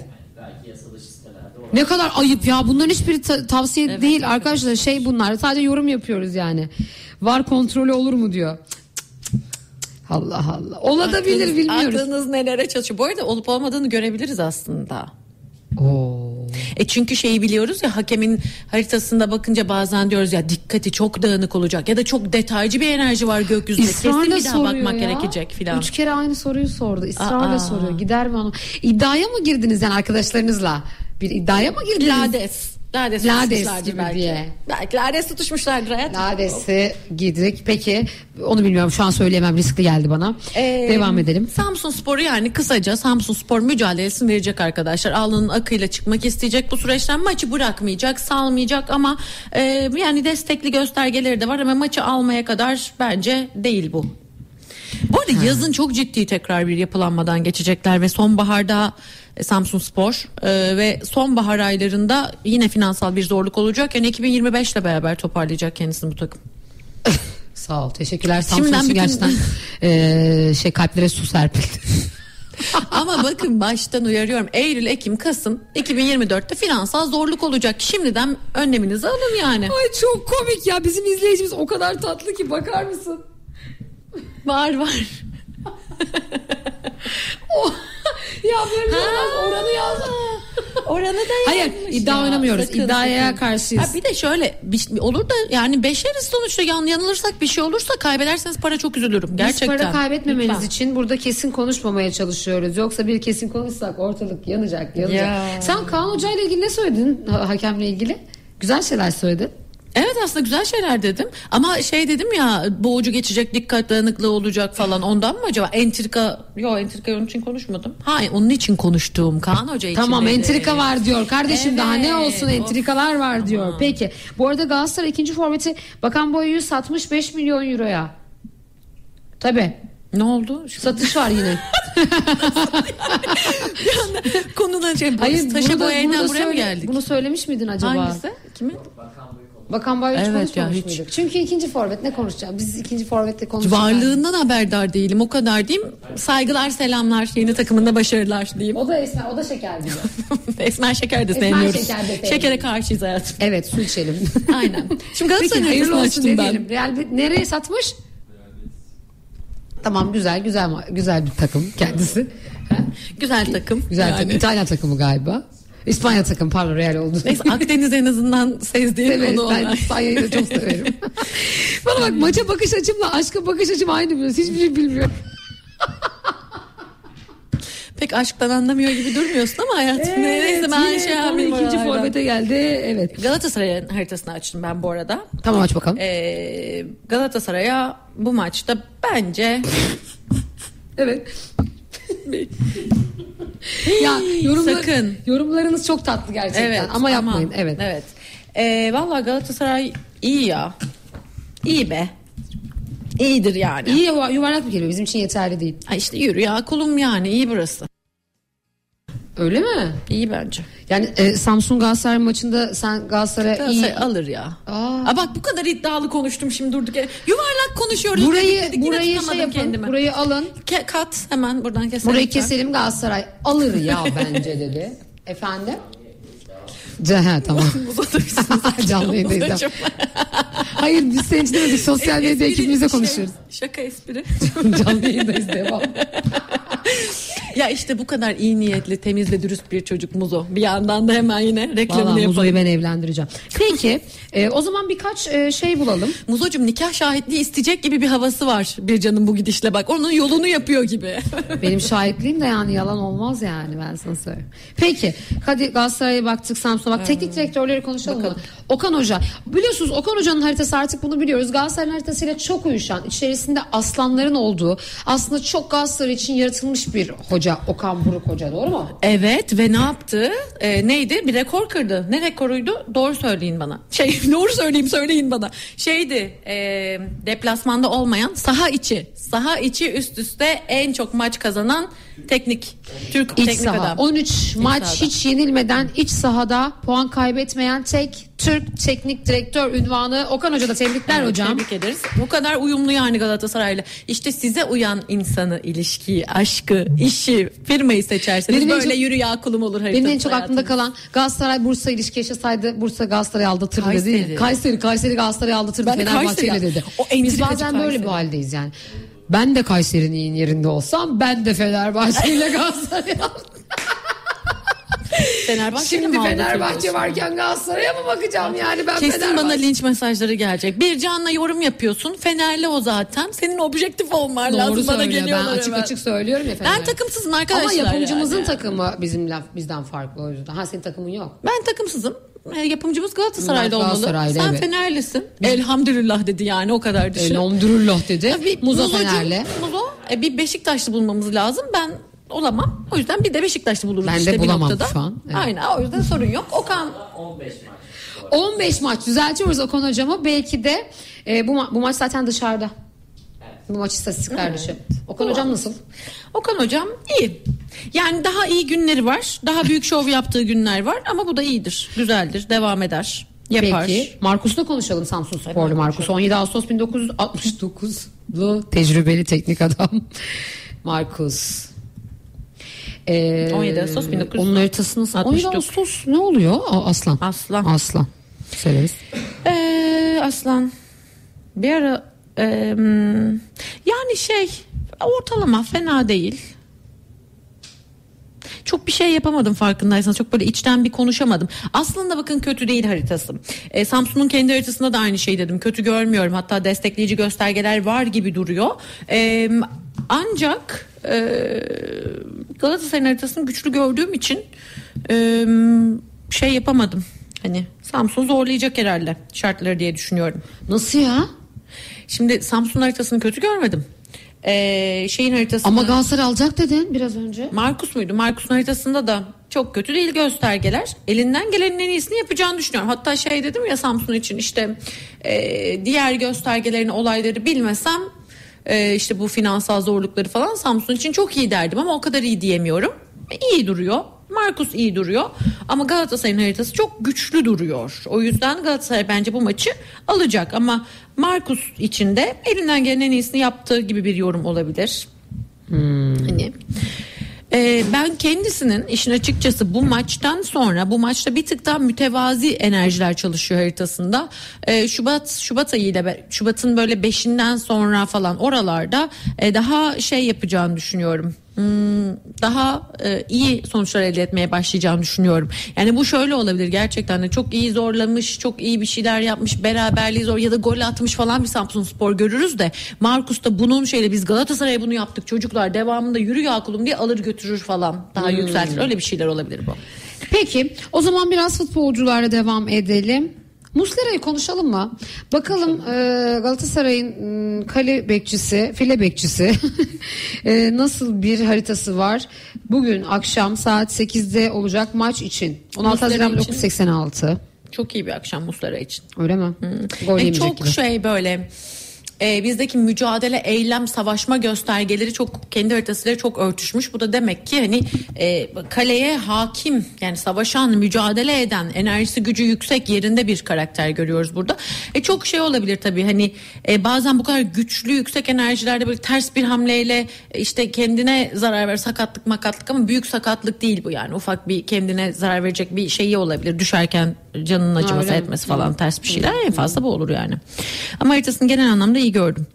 Ne kadar ayıp ya. Bunların hiçbiri ta- tavsiye Evet, değil evet. arkadaşlar. Şey bunlar. Sadece yorum yapıyoruz yani. Var kontrolü olur mu diyor. Cık, cık, cık. Allah Allah. Olabilir, Aklınız- bilmiyoruz. Aklınız nelere çalışıyor. Bu arada olup olmadığını görebiliriz aslında. Oo. E çünkü şeyi biliyoruz ya, hakemin haritasında bakınca bazen diyoruz ya dikkati çok dağınık olacak ya da çok detaycı bir enerji var gökyüzünde. Kesin İsrarla bir daha soruyor bakmak ya. gerekecek filan. Üç kere aynı soruyu sordu. İsrarla Aa. soruyor. Gider mi onu? İddiaya mı girdiniz yani arkadaşlarınızla? Bir iddiaya mı girdiniz? Lades. Lades, Lades tutuşmuşlardır gibi belki. diye. Belki Lades tutuşmuşlardır hayat. Lades'i girdik. Peki onu bilmiyorum. Şu an söyleyemem. Riskli geldi bana. Ee, Devam edelim. Samsunspor'u yani kısaca Samsunspor mücadelesini verecek arkadaşlar. Alnının akıyla çıkmak isteyecek bu süreçten, maçı bırakmayacak, salmayacak ama e, yani destekli göstergeleri de var ama maçı almaya kadar bence değil bu. Bu arada yazın çok ciddi tekrar bir yapılanmadan geçecekler ve sonbaharda e, Samsunspor e, ve sonbahar aylarında yine finansal bir zorluk olacak. Yani iki bin yirmi beş ile beraber toparlayacak kendisini bu takım. Sağ ol. Teşekkürler. Samsun Şimdiden için bütün- gerçekten e, şey kalplere su serpildi. Ama bakın baştan uyarıyorum. Eylül, Ekim, Kasım iki bin yirmi dörtte finansal zorluk olacak. Şimdiden önleminizi alın yani. Ay çok komik ya. Bizim izleyicimiz o kadar tatlı ki, bakar mısın? Var var. O, ya böyle biraz oranı yazdım. Oranı da Hayır, yanlış iddia ya. oynamıyoruz. Sakın, İddiaya sakın. karşıyız. Ha, bir de şöyle bir, olur da yani beşeriz sonuçta, yan, yanılırsak bir şey olursa, kaybederseniz para çok üzülürüm gerçekten. Biz para kaybetmemeniz Lütfen. için burada kesin konuşmamaya çalışıyoruz. Yoksa bir kesin konuşsak ortalık yanacak, yanacak. Ya. Sen Kaan Hoca ile ilgili ne söyledin? Ha- Hakemle ilgili? Güzel şeyler söyledin. Evet, aslında güzel şeyler dedim ama şey dedim ya, boğucu geçecek, dikkat dağınıklığı olacak falan, ondan mı acaba? Entrika, yok entrika onun için konuşmadım. Hayır, onun için konuştuğum Kaan Hoca için. Tamam, dedi. entrika var diyor. Kardeşim Evet. daha ne olsun, entrikalar var diyor. Tamam. Peki. Bu arada Galatasaray ikinci forveti Bakan Boya'yı satmış beş milyon euroya. Tabii. Ne oldu? Satış var yine. Konudan şey, Hayır, taşa bunu da, bunu boyayından da buraya mı söyle- geldik? Bunu söylemiş miydin acaba? Hangisi? Kimin? Bakan Boya hiç Evet konuşmamış ya, hiç. mıydık? Çünkü ikinci forvet ne konuşacağız? Biz ikinci forvette konuşacağız. Varlığından haberdar değilim, o kadar diyeyim. Saygılar, selamlar, yeni takımında başarılar diyeyim. O da esmer, o da şeker gibi. Esmer şeker de Esmer sevmiyoruz. şeker de sevmiyoruz. Şekere karşıyız hayatım. Evet, su içelim. Aynen. Şimdi Peki Galatasaray'ın hayırlı haritasını olsun açtım ne ben. diyelim. Real bir- nereye satmış? Tamam, güzel güzel güzel bir takım kendisi. Ha? Güzel takım. Güzel yani. takım. İtalyan takımı galiba. İspanya takımı, pardon, Real oldu. Neyse, Akdeniz en azından sezdiğim Evet, konu ben olan. İspanya'yı da çok severim. Bana bak, maça bakış açımla aşka bakış açım aynı biliyorsun. Hiçbir şey bilmiyorum. Pek aşktan anlamıyor gibi durmuyorsun ama hayatım. Neyse, ben yine şey konu yapayım. ikinci oralardan. forvete geldi. Evet. Galatasaray'ın haritasını açtım ben bu arada. Tamam, aç bakalım. Ee, Galatasaray'a bu maçta bence Evet. Ya yorumlar, Sakın. yorumlarınız çok tatlı gerçekten, evet ama yapmayın. Evet. Evet. Ee, vallahi Galatasaray iyi ya. İyi be. İyidir yani. İyi yuvarlak bir kelime bizim için yeterli değil. Ay işte yürü ya kulum yani iyi burası. Öyle mi? İyi bence. Yani e, Samsun Galatasaray maçında sen Galatasaray'a iyi alır ya. Aa. Aa bak bu kadar iddialı konuştum şimdi durduk yere. Yuvarlak konuşuyoruz. Burayı dedik, dedik, burayı şey yapın. kendime. Burayı alın. Ke- kat hemen buradan keselim. Burayı keselim Galatasaray alır ya bence dedi. Efendim? He tamam. Canlı yayındayız. Hayır biz senin için demedik. Sosyal medya ekibimizle konuşuyoruz. Şey, şaka espri. Canlı yayındayız devam. Ya işte bu kadar iyi niyetli, temiz ve dürüst bir çocuk Muzo. Bir yandan da hemen yine reklamını Vallahi yapalım. Muzo'yu ben evlendireceğim. Peki e, o zaman birkaç e, şey bulalım. Muzo'cum nikah şahitliği isteyecek gibi bir havası var bir canım bu gidişle bak. Onun yolunu yapıyor gibi. Benim şahitliğim de yani yalan olmaz yani ben sana söyleyeyim. Peki hadi Galatasaray'a baktık, Samsun'a bak. Teknik direktörleri konuşalım mı? Okan Hoca. Biliyorsunuz Okan Hoca'nın haritası artık bunu biliyoruz. Galatasaray'ın haritasıyla çok uyuşan, içerisinde aslanların olduğu, aslında çok Galatasaray için yaratılmış bir hoca Okan Buruk Hoca, doğru mu? Evet ve ne yaptı? Ee, neydi? Bir rekor kırdı. Ne rekoruydu? Doğru söyleyin bana. Şey doğru söyleyeyim söyleyin bana. Şeydi e, deplasmanda olmayan saha içi. Saha içi üst üste en çok maç kazanan teknik Türk İç teknik saha. adam. on üç maç sahada. hiç yenilmeden iç sahada puan kaybetmeyen tek Türk teknik direktör unvanı Okan Hoca'da. Tebrikler Evet, hocam. Tebrik ederiz. Bu kadar uyumlu yani Galatasaray'la. İşte size uyan insanı, ilişkiyi, aşkı, işi, firmayı seçerseniz Benim en böyle çok- yürü ya kulum olur haritanız. Benim en çok aklımda hayatınız. kalan Galatasaray Bursa ilişki yaşasaydı Bursa Galatasaray'ı aldatırdı Kayseri. dedi. Kayseri Kayseri Galatasaray'ı aldatırdı Ben de Fenerbahçe'yle Kayseri- dedi. O Biz entrikacı bazen böyle Kayseri. bir haldeyiz yani. Ben de Kayseri'nin yerinde olsam ben de Fenerbahçe'yle Galatasaray'ı aldatırdım. Fenerbahçe Şimdi mi Fenerbahçe aldatıyorsun? varken Galatasaray'a mı bakacağım yani ben Kesin Fenerbahçe. bana linç mesajları gelecek. Bir Can'la yorum yapıyorsun. Fenerli o zaten. Senin objektif olman Doğru lazım. Bana söylüyor. Ben geliyorlar açık hemen. açık söylüyorum ya Fener. Ben takımsızım arkadaşlar. Ama yapımcımızın yani. takımı bizimle bizden farklı o yüzden. Ha senin takımın yok. Ben takımsızım. E, Yapımcımız Galatasaray'da olmalı. Galatasaray'da, Sen evet. Fenerlisin. Elhamdülillah dedi yani o kadar düşün. Elhamdülillah dedi. Bir Muzo Muzocuğum, Fenerli. Muzo, e, bir Beşiktaşlı bulmamız lazım. Ben olamam. O yüzden bir de Beşiktaşlı buluruz Ben de işte bir bulamam noktada. şu an. Evet. Aynen o yüzden sorun yok. Okan on beş maç düzeltiyoruz Okan hocamı. Belki de e, bu, ma- bu maç zaten dışarıda. Bu maç istatistikler dışı. Okan hocam nasıl? Okan hocam iyi. Yani daha iyi günleri var. Daha büyük şov yaptığı günler var ama bu da iyidir. Güzeldir. Devam eder. Yapar. Peki Markus'la konuşalım, Samsun Sporlu Markus. on yedi Ağustos bin dokuz yüz altmış dokuzlu tecrübeli teknik adam. Markus. Ee, on yedi Ağustos bin dokuz yüz Onun haritası nasıl? on yedi altmış dokuz. Ağustos ne oluyor? Aa, Aslan. Aslan. Aslan. Severiz. Ee, Aslan bir ara e, yani şey ortalama fena değil. Çok bir şey yapamadım farkındaysanız. Çok böyle içten bir konuşamadım. Aslında bakın kötü değil haritası. E, Samsun'un kendi haritasında da aynı şey dedim. Kötü görmüyorum. Hatta destekleyici göstergeler var gibi duruyor. E, ancak e, Galatasaray'ın haritasını güçlü gördüğüm için e, şey yapamadım. Hani Samsun zorlayacak herhalde şartları diye düşünüyorum. Nasıl ya? Şimdi Samsun haritasını kötü görmedim. Ee, şeyin haritasını... Ama Galatasaray alacak dedin biraz önce. Markus muydu? Markus'un haritasında da çok kötü değil göstergeler. Elinden gelenin en iyisini yapacağını düşünüyorum. Hatta şey dedim ya Samsun için işte e, diğer göstergelerin olayları bilmesem e, işte bu finansal zorlukları falan Samsun için çok iyi derdim ama o kadar iyi diyemiyorum. İyi duruyor. Markus iyi duruyor ama Galatasaray'ın haritası çok güçlü duruyor. O yüzden Galatasaray bence bu maçı alacak ama Markus için de elinden gelen en iyisini yaptığı gibi bir yorum olabilir. Hmm. Hani e, ben kendisinin işin açıkçası bu maçtan sonra bu maçta bir tık daha mütevazi enerjiler çalışıyor haritasında. E, Şubat Şubat ayıyla Şubat'ın böyle beşinden sonra falan oralarda e, daha şey yapacağını düşünüyorum. Hmm, daha e, iyi sonuçlar elde etmeye başlayacağını düşünüyorum. Yani bu şöyle olabilir gerçekten de çok iyi zorlamış, çok iyi bir şeyler yapmış, beraberliği zor ya da gol atmış falan bir Samsunspor görürüz de Markus da bunun şeyle biz Galatasaray'a bunu yaptık çocuklar devamında yürü ya kulum diye alır götürür falan daha hmm. yükseltir. Öyle bir şeyler olabilir bu. Peki o zaman biraz futbolcularla devam edelim. Muslera'yı konuşalım mı? Bakalım e, Galatasaray'ın e, kale bekçisi, file bekçisi e, nasıl bir haritası var? Bugün akşam saat sekizde olacak maç için. on altı Haziran bin dokuz yüz seksen altı. Çok iyi bir akşam Muslera için. Öyle mi? Hmm. Gol e, yemeyecek çok gibi. şey böyle e, bizdeki mücadele, eylem, savaşma göstergeleri çok kendi haritasıyla çok örtüşmüş. Bu da demek ki hani e, kaleye hakim, yani savaşan, mücadele eden, enerjisi gücü yüksek, yerinde bir karakter görüyoruz burada. E, çok şey olabilir tabii, hani e, bazen bu kadar güçlü, yüksek enerjilerde böyle ters bir hamleyle e, işte kendine zarar ver, sakatlık makatlık, ama büyük sakatlık değil bu, yani ufak bir kendine zarar verecek bir şeyi olabilir. Düşerken canının acıması Öyle etmesi falan, hmm. ters bir şeyler, en fazla bu olur yani. Ama haritasını genel anlamda iyi gördüm.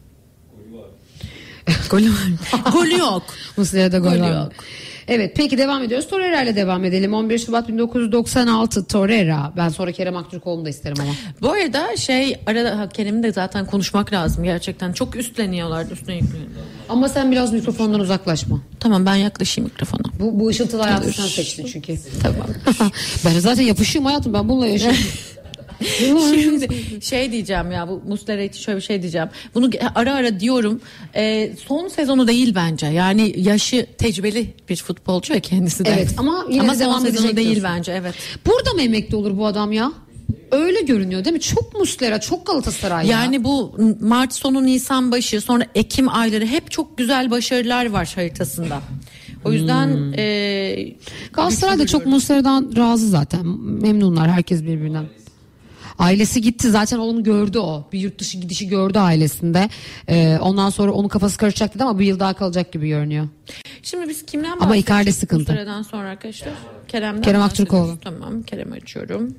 Golü var. Golü yok. Muslera'da gol Golü var. yok. Evet, peki devam ediyoruz. Torreira ile devam edelim. on bir Şubat bin dokuz yüz doksan altı Torreira. Ben sonra Kerem Aktürkoğlu'nu da isterim ama. Bu arada şey, arada Kerem'i de zaten konuşmak lazım gerçekten. Çok üstleniyorlar, üstüne yükleniyorlar. Ama sen biraz mikrofondan uzaklaşma. Tamam, ben yaklaşayım mikrofona. Bu, bu ışıltılı hayatı sen seçtin çünkü. Tamam. Ben zaten yapışığım hayatım, ben bununla yaşıyorum. Şimdi şey diyeceğim ya, bu Muslera için şöyle bir şey diyeceğim. Bunu ara ara diyorum. Ee, son sezonu değil bence. Yani yaşı tecrübeli bir futbolcu ve kendisi de. Evet, ama yine ama de son devam sezonu edecek değil diyorsun. bence, evet. Burada mı emekli olur bu adam ya? Öyle görünüyor değil mi? Çok Muslera, çok Galatasaray ya. Yani bu Mart sonu, Nisan başı, sonra Ekim ayları hep çok güzel başarılar var haritasında. O yüzden hmm. e, Galatasaray da çok Muslera'dan razı zaten. Memnunlar herkes birbirinden. Ailesi gitti zaten, onu gördü o. Bir yurt dışı gidişi gördü ailesinde. Ee, ondan sonra onun kafası karışacak dedi ama bir yıl daha kalacak gibi görünüyor. Şimdi biz kimden bahsedeceğiz? Ama Icardi sıkıntı. Bu süreden sonra arkadaşlar. Kerem'den Kerem Aktürkoğlu. Tamam, Kerem açıyorum.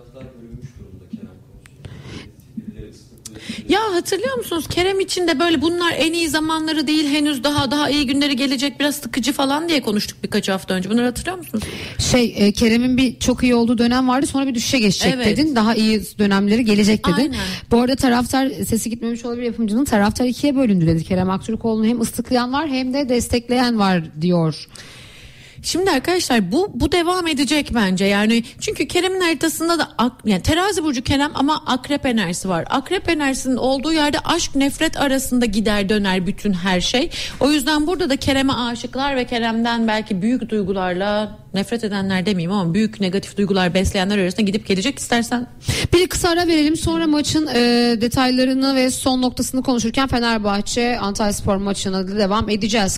Ya hatırlıyor musunuz, Kerem için de böyle bunlar en iyi zamanları değil, henüz daha daha iyi günleri gelecek, biraz sıkıcı falan diye konuştuk birkaç hafta önce. Bunları hatırlıyor musunuz? Şey e, Kerem'in bir çok iyi olduğu dönem vardı, sonra bir düşüşe geçecek evet. dedin. Daha iyi dönemleri gelecek dedin. Aynen. Bu arada taraftar, sesi gitmemiş olabilir yapımcının, taraftar ikiye bölündü dedi. Kerem Aktürkoğlu'nu hem ıslıklayan var hem de destekleyen var diyor. Şimdi arkadaşlar bu bu devam edecek bence, yani çünkü Kerem'in haritasında da ak, yani terazi burcu Kerem ama akrep enerjisi var. Akrep enerjisinin olduğu yerde aşk nefret arasında gider döner bütün her şey. O yüzden burada da Kerem'e aşıklar ve Kerem'den belki büyük duygularla nefret edenler demeyeyim ama büyük negatif duygular besleyenler arasında gidip gelecek. İstersen bir kısa ara verelim, sonra maçın e, detaylarını ve son noktasını konuşurken Fenerbahçe Antalyaspor maçına da devam edeceğiz.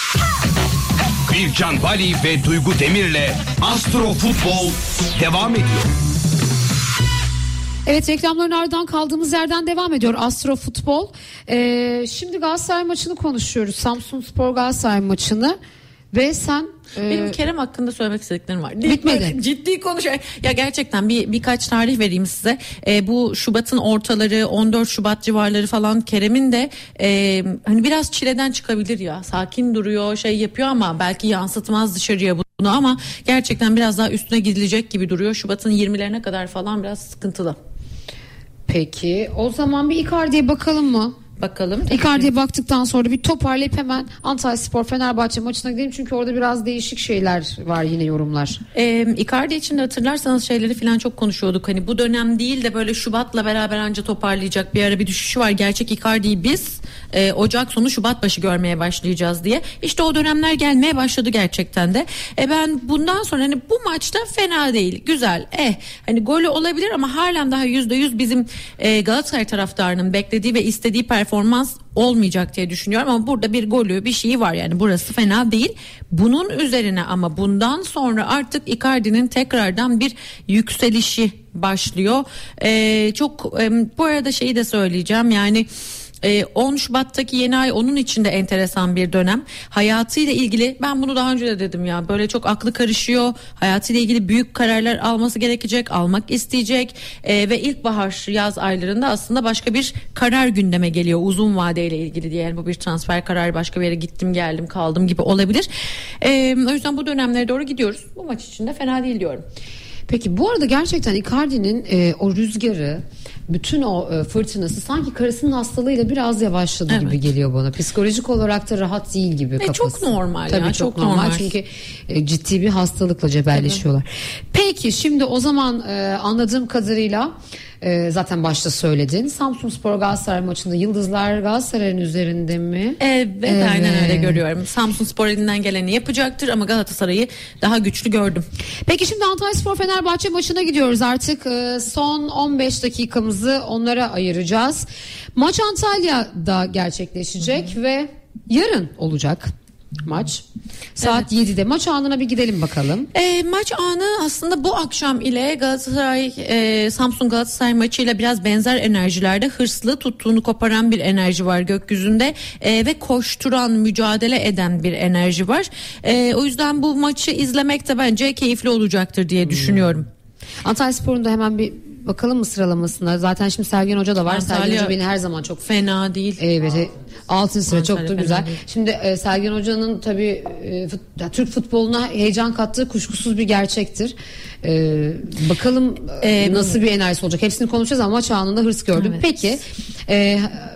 Bircan Bali ve Duygu Demir'le Astro Futbol devam ediyor. Evet, reklamların ardından kaldığımız yerden devam ediyor Astro Futbol. Ee, şimdi Galatasaray maçını konuşuyoruz. Samsunspor Galatasaray maçını ve sen... Benim e, Kerem hakkında söylemek istediklerim var. Bitmedi. Ciddi konuşuyor. Ya gerçekten bir birkaç tarih vereyim size. Ee, bu Şubat'ın ortaları, on dört Şubat civarları falan Kerem'in de e, hani biraz çileden çıkabilir ya. Sakin duruyor, şey yapıyor ama belki yansıtmaz dışarıya bunu, ama gerçekten biraz daha üstüne gidilecek gibi duruyor. Şubat'ın yirmilerine kadar falan biraz sıkıntılı. Peki o zaman bir Icardi'ye bakalım mı? Bakalım. Icardi'ye baktıktan sonra bir toparlayıp hemen Antalyaspor Fenerbahçe maçına gidelim. Çünkü orada biraz değişik şeyler var, yine yorumlar. Ee, Icardi için de hatırlarsanız şeyleri falan çok konuşuyorduk. Hani bu dönem değil de böyle Şubat'la beraber anca toparlayacak, bir ara bir düşüşü var. Gerçek Icardi'yi biz e, Ocak sonu Şubat başı görmeye başlayacağız diye. İşte o dönemler gelmeye başladı gerçekten de. E ben bundan sonra hani bu maçta fena değil, güzel. Eh hani golü olabilir ama halen daha yüzde yüz bizim e, Galatasaray taraftarının beklediği ve istediği performans olmayacak diye düşünüyorum, ama burada bir golü, bir şeyi var, yani burası fena değil. Bunun üzerine ama bundan sonra artık Icardi'nin tekrardan bir yükselişi başlıyor. Ee, çok e, bu arada şeyi de söyleyeceğim, yani on Şubat'taki yeni ay onun için de enteresan bir dönem. Hayatıyla ilgili, ben bunu daha önce de dedim ya, böyle çok aklı karışıyor. Hayatıyla ilgili büyük kararlar alması gerekecek, almak isteyecek e, ve ilkbahar yaz aylarında aslında başka bir karar gündeme geliyor uzun vadeyle ilgili diye. Yani bu bir transfer kararı, başka bir yere gittim geldim kaldım gibi olabilir. E, o yüzden bu dönemlere doğru gidiyoruz. Bu maç için de fena değil diyorum. Peki bu arada gerçekten Icardi'nin e, o rüzgarı, bütün o e, fırtınası sanki karısının hastalığıyla biraz yavaşladı evet. gibi geliyor bana. Psikolojik olarak da rahat değil gibi e, kafası. Çok normal. Tabii ya, çok, çok normal. normal. Çünkü e, ciddi bir hastalıkla cebelleşiyorlar. Tabii. Peki şimdi o zaman e, anladığım kadarıyla e, zaten başta söyledin. Samsunspor Galatasaray maçında yıldızlar Galatasaray'ın üzerinde mi? Evet, evet. aynen öyle görüyorum. Samsunspor elinden geleni yapacaktır ama Galatasaray'ı daha güçlü gördüm. Peki şimdi Antalyaspor Fenerbahçe maçına gidiyoruz artık. E, son on beş dakikamız zamanımızı onlara ayıracağız. Maç Antalya'da gerçekleşecek Hı-hı. ve yarın olacak maç. Saat evet. yedide maç anına bir gidelim bakalım. E, maç anı aslında bu akşam ile Galatasaray e, Samsun Galatasaray maçıyla biraz benzer enerjilerde, hırslı, tuttuğunu koparan bir enerji var gökyüzünde e, ve koşturan, mücadele eden bir enerji var. E, o yüzden bu maçı izlemek de bence keyifli olacaktır diye düşünüyorum. Hmm. Antalyaspor'un da hemen bir bakalım mı sıralamasına? Zaten şimdi Sergen Hoca da var. Antalya Sergen Hoca beni her zaman çok fena değil. Evet. Altın sıra Antalya çok da güzel. Değil. Şimdi e, Sergen Hoca'nın tabii e, fut, ya, Türk futboluna heyecan kattığı kuşkusuz bir gerçektir. E, bakalım e, nasıl bir enerjisi olacak. Hepsini konuşacağız ama maç anında hırs gördüm. Evet. Peki e,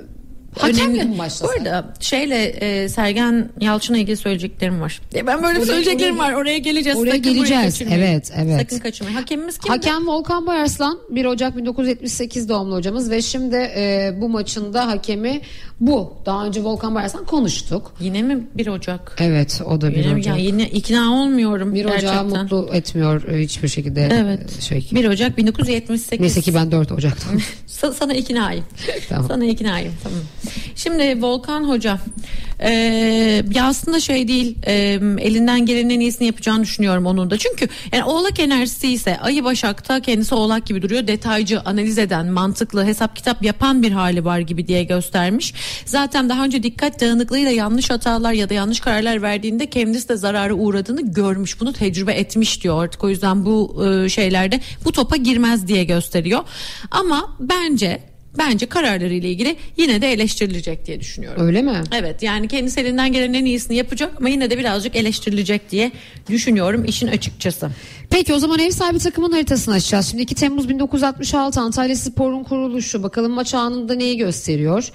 hakemle mi başlasak? Bu arada şeyle e, Sergen Yalçın'la ilgili söyleyeceklerim var. E, ben böyle oraya, söyleyeceklerim oraya, var. Oraya geleceğiz. Oraya Sakın geleceğiz. Evet, evet. Sakın kaçırmayın. Hakemimiz kimdi? Hakem Volkan Bayarslan, bir Ocak bin dokuz yüz yetmiş sekiz doğumlu hocamız ve şimdi e, bu maçın da hakemi bu. Daha önce Volkan Bayarslan konuştuk. Yine mi bir Ocak? Evet, o da bir yine, Ocak. Yani yine ikna olmuyorum. bir Ocağı mutlu etmiyor e, hiçbir şekilde. Evet. Şey. bir Ocak bin dokuz yüz yetmiş sekiz. Neyse ki ben dört Ocak'ta. Sana iknayım. Tamam. Sana iknayım. Tamam. Şimdi Volkan Hoca e, ya aslında şey değil, e, elinden gelenin en iyisini yapacağını düşünüyorum onun da. Çünkü yani Oğlak enerjisi ise Ayı Başak'ta kendisi Oğlak gibi duruyor. Detaycı, analiz eden, mantıklı, hesap kitap yapan bir hali var gibi diye göstermiş. Zaten daha önce dikkat dağınıklığıyla yanlış hatalar ya da yanlış kararlar verdiğinde kendisi de zarara uğradığını görmüş. Bunu tecrübe etmiş diyor artık. O yüzden bu e, şeylerde bu topa girmez diye gösteriyor. Ama bence Bence kararları ile ilgili yine de eleştirilecek diye düşünüyorum. Öyle mi? Evet, yani kendisi elinden gelenin en iyisini yapacak ama yine de birazcık eleştirilecek diye düşünüyorum işin açıkçası. Peki o zaman ev sahibi takımın haritasını açacağız. Şimdi iki Temmuz bin dokuz yüz altmış altı Antalyaspor'un kuruluşu. Bakalım maç anında neyi gösteriyor?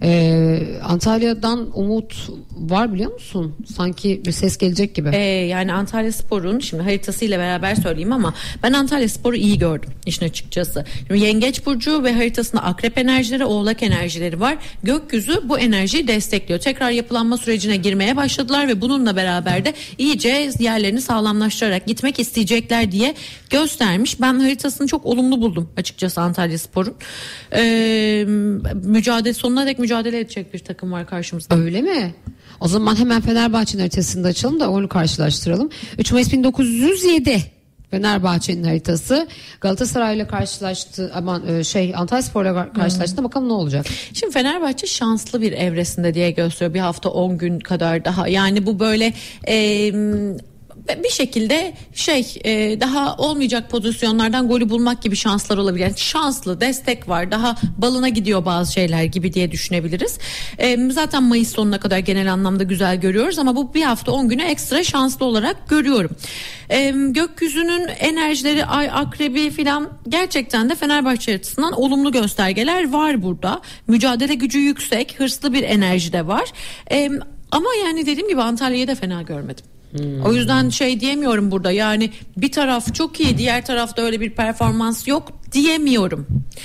Ee, Antalya'dan umut var biliyor musun? Sanki bir ses gelecek gibi. Ee, yani Antalyaspor'un şimdi haritasıyla beraber söyleyeyim ama ben Antalyaspor'u iyi gördüm işin açıkçası. Şimdi Yengeç burcu ve haritasında Akrep enerjileri, Oğlak enerjileri var. Gökyüzü bu enerjiyi destekliyor. Tekrar yapılanma sürecine girmeye başladılar ve bununla beraber de iyice yerlerini sağlamlaştırarak gitmek isteyecekler diye göstermiş. Ben haritasını çok olumlu buldum açıkçası Antalyaspor'un. Ee, mücadele sonuna dek mücadele edecek bir takım var karşımızda. Öyle mi? O zaman hemen Fenerbahçe'nin haritasını da açalım da onu karşılaştıralım. üç Mayıs bin dokuz yüz yedi Fenerbahçe'nin haritası Galatasaray'la karşılaştı, aman şey Antalyaspor'la karşılaştı. Hmm. Bakalım ne olacak. Şimdi Fenerbahçe şanslı bir evresinde diye gösteriyor. Bir hafta on gün kadar daha. Yani bu böyle e, bir şekilde şey e, daha olmayacak pozisyonlardan golü bulmak gibi şanslar olabilir. Yani şanslı, destek var, daha balına gidiyor bazı şeyler gibi diye düşünebiliriz. E, zaten Mayıs sonuna kadar genel anlamda güzel görüyoruz ama bu bir hafta on güne ekstra şanslı olarak görüyorum. E, gökyüzünün enerjileri, ay akrebi filan gerçekten de Fenerbahçe açısından olumlu göstergeler var burada. Mücadele gücü yüksek, hırslı bir enerji de var. E, ama yani dediğim gibi Antalya'yı da fena görmedim. Hmm. O yüzden şey diyemiyorum burada, yani bir taraf çok iyi, diğer tarafta öyle bir performans yok diyemiyorum.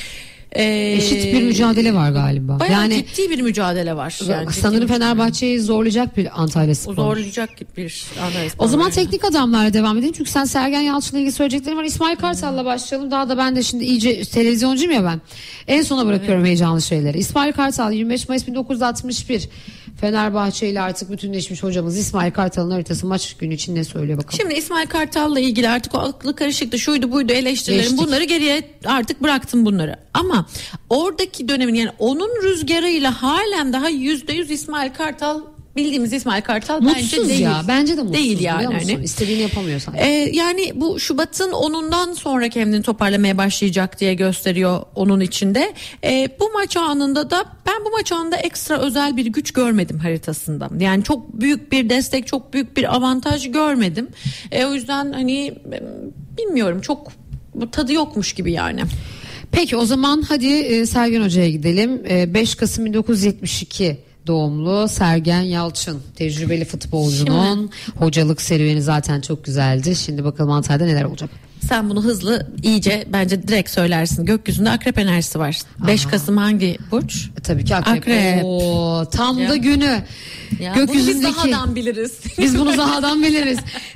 Ee, Eşit bir mücadele var galiba. Bayağı yani ciddi bir mücadele var. Yani sanırım Fenerbahçe'yi zorlayacak bir Antalyaspor. Zorlayacak bir Antalyaspor. O zaman yani. teknik adamlarla devam edelim. Çünkü sen Sergen Yalçın'la ilgili söyleyeceklerim var. İsmail Kartal'la başlayalım. Daha da ben de şimdi iyice televizyoncuyum ya ben. En sona bırakıyorum evet. heyecanlı şeyleri. İsmail Kartal yirmi beş Mayıs bin dokuz yüz altmış bir Fenerbahçe ile artık bütünleşmiş hocamız İsmail Kartal'ın haritası maç günü için ne söylüyor bakalım. Şimdi İsmail Kartal'la ilgili artık o aklı karışıktı, şuydu buydu eleştirilerim, Geçtik. bunları geriye artık bıraktım bunları. Ama oradaki dönemin, yani onun rüzgarıyla halen daha yüzde yüz İsmail Kartal, bildiğimiz İsmail Kartal mutsuz bence değil. ya. Bence de mutsuz. Değil yani. yani. İstediğini yapamıyor sanki. Ee, yani bu Şubat'ın onundan sonra kendini toparlamaya başlayacak diye gösteriyor onun içinde. Ee, bu maç anında da ben bu maç anında ekstra özel bir güç görmedim haritasında. Yani çok büyük bir destek, çok büyük bir avantaj görmedim. Ee, o yüzden hani bilmiyorum, çok tadı yokmuş gibi yani. Peki o zaman hadi e, Sergen Hoca'ya gidelim. E, beş Kasım bin dokuz yüz yetmiş iki doğumlu Sergen Yalçın, tecrübeli futbolcunun Şimdi, hocalık serüveni zaten çok güzeldi. Şimdi bakalım Antalya'da neler olacak. Sen bunu hızlı iyice bence direkt söylersin. Gökyüzünde akrep enerjisi var. Aha. beş Kasım hangi burç? E, tabii ki akrep. akrep. Oo, tam ya. da günü. Ya, gökyüzündeki. Bunu biz Zaha'dan biliriz. Biz bunu Zaha'dan biliriz.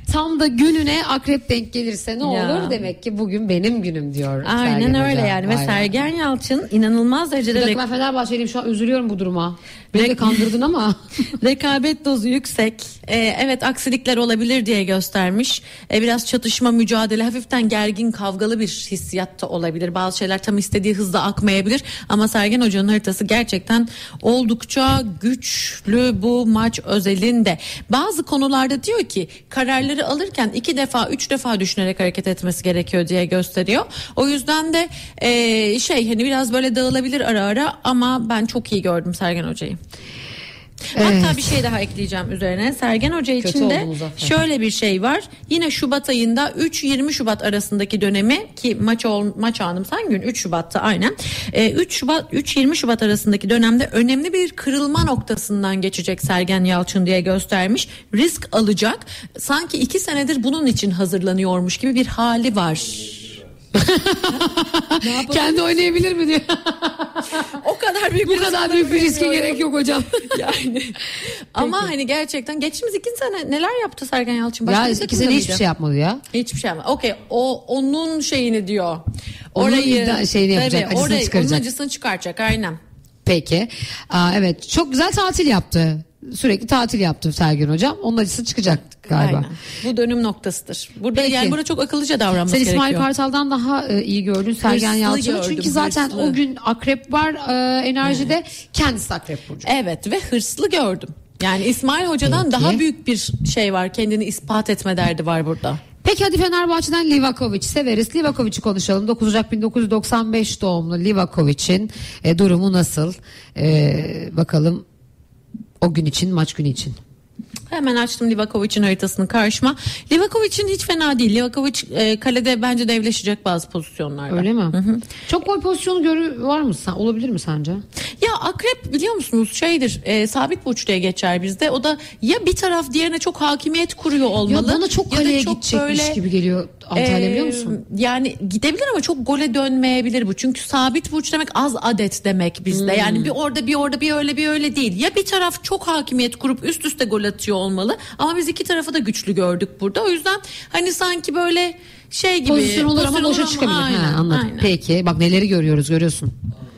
tam da gününe akrep denk gelirse ne Ya. olur? Demek ki bugün benim günüm diyor. Aynen Sergen öyle Hoca. yani. Ve Vay Sergen Yalçın inanılmaz Bir derecede dakika, ben Fenerbahçeliyim, şu an üzülüyorum bu duruma. Beni de kandırdın ama. rekabet dozu yüksek. Ee, evet, aksilikler olabilir diye göstermiş. Ee, biraz çatışma, mücadele, hafiften gergin, kavgalı bir hissiyat da olabilir. Bazı şeyler tam istediği hızda akmayabilir. Ama Sergen Hoca'nın haritası gerçekten oldukça güçlü bu maç özelinde. Bazı konularda diyor ki kararları alırken iki defa, üç defa düşünerek hareket etmesi gerekiyor diye gösteriyor. O yüzden de e, şey hani biraz böyle dağılabilir ara ara ama ben çok iyi gördüm Sergen Hoca'yı. Evet. Hatta bir şey daha ekleyeceğim üzerine. Sergen Hoca Kötü için de oldu Muzaffer. şöyle bir şey var. Yine Şubat ayında üç yirmi Şubat arasındaki dönemi ki maç ol, maç anımsan gün üç Şubat'ta aynen. Ee, üç Şubat üç yirmi Şubat arasındaki dönemde önemli bir kırılma noktasından geçecek Sergen Yalçın diye göstermiş. Risk alacak. Sanki iki senedir bunun için hazırlanıyormuş gibi bir hali var. Kendi oynayabilir mi diyor. O kadar büyük Bu bir kadar risk büyük bir riske alabiliyor. gerek yok hocam. Yani ama hani gerçekten geçtiğimiz iki sene neler yaptı Sergen Yalçın? Başka Ya bir iki takımda sene mıydı? hiçbir şey yapmadı ya. Hiçbir şey yapmadı. Okey, o onun şeyini diyor. Onun iddia- şeyini yapacak, acısını orayı, çıkaracak. Onun acısını çıkaracak aynen. Peki. Aa, evet, çok güzel tatil yaptı. Sürekli tatil yaptı Sergen Hocam. Onun acısı çıkacak galiba. Aynen. Bu dönüm noktasıdır. Burada Peki. yani burada çok akıllıca davranması Sen gerekiyor. İsmail Kartal'dan daha e, iyi gördün Sergen Hırslı Yalçın'ı. gördüm, Çünkü zaten hırslı. o gün akrep var e, enerjide. Kendisi akrep burcu. Evet ve hırslı gördüm. Yani İsmail Hoca'dan Peki. daha büyük bir şey var. Kendini ispat etme derdi var burada. Peki hadi Fenerbahçe'den Livakovic severiz. Livakovic'i konuşalım. dokuz Ocak bin dokuz yüz doksan beş doğumlu Livakovic'in e, durumu nasıl? E, bakalım o gün için, maç günü için. Hemen açtım Livakovic'in haritasını karşıma. Livakovic'in hiç fena değil. Livakovic e, kalede bence devleşecek bazı pozisyonlarda. Öyle mi? Çok gol pozisyonu görü var mı? Sen- Olabilir mi sence? Ya akrep biliyor musunuz şeydir e, sabit burç diye geçer bizde. O da ya bir taraf diğerine çok hakimiyet kuruyor olmalı. Ya bana çok ya da kaleye çok gidecekmiş böyle, gibi geliyor Antalya, e, biliyor musun? Yani gidebilir ama çok gole dönmeyebilir bu. Çünkü sabit burç demek az adet demek bizde. Hmm. Yani bir orada bir orada bir öyle bir öyle değil. Ya bir taraf çok hakimiyet kurup üst üste gol atıyor olmalı. Ama biz iki tarafı da güçlü gördük burada. O yüzden hani sanki böyle şey gibi. Pozisyon olur ama pozisyon boşa olur çıkabilir. Aynen, Ha, anladım. aynen. Peki bak neleri görüyoruz, görüyorsun.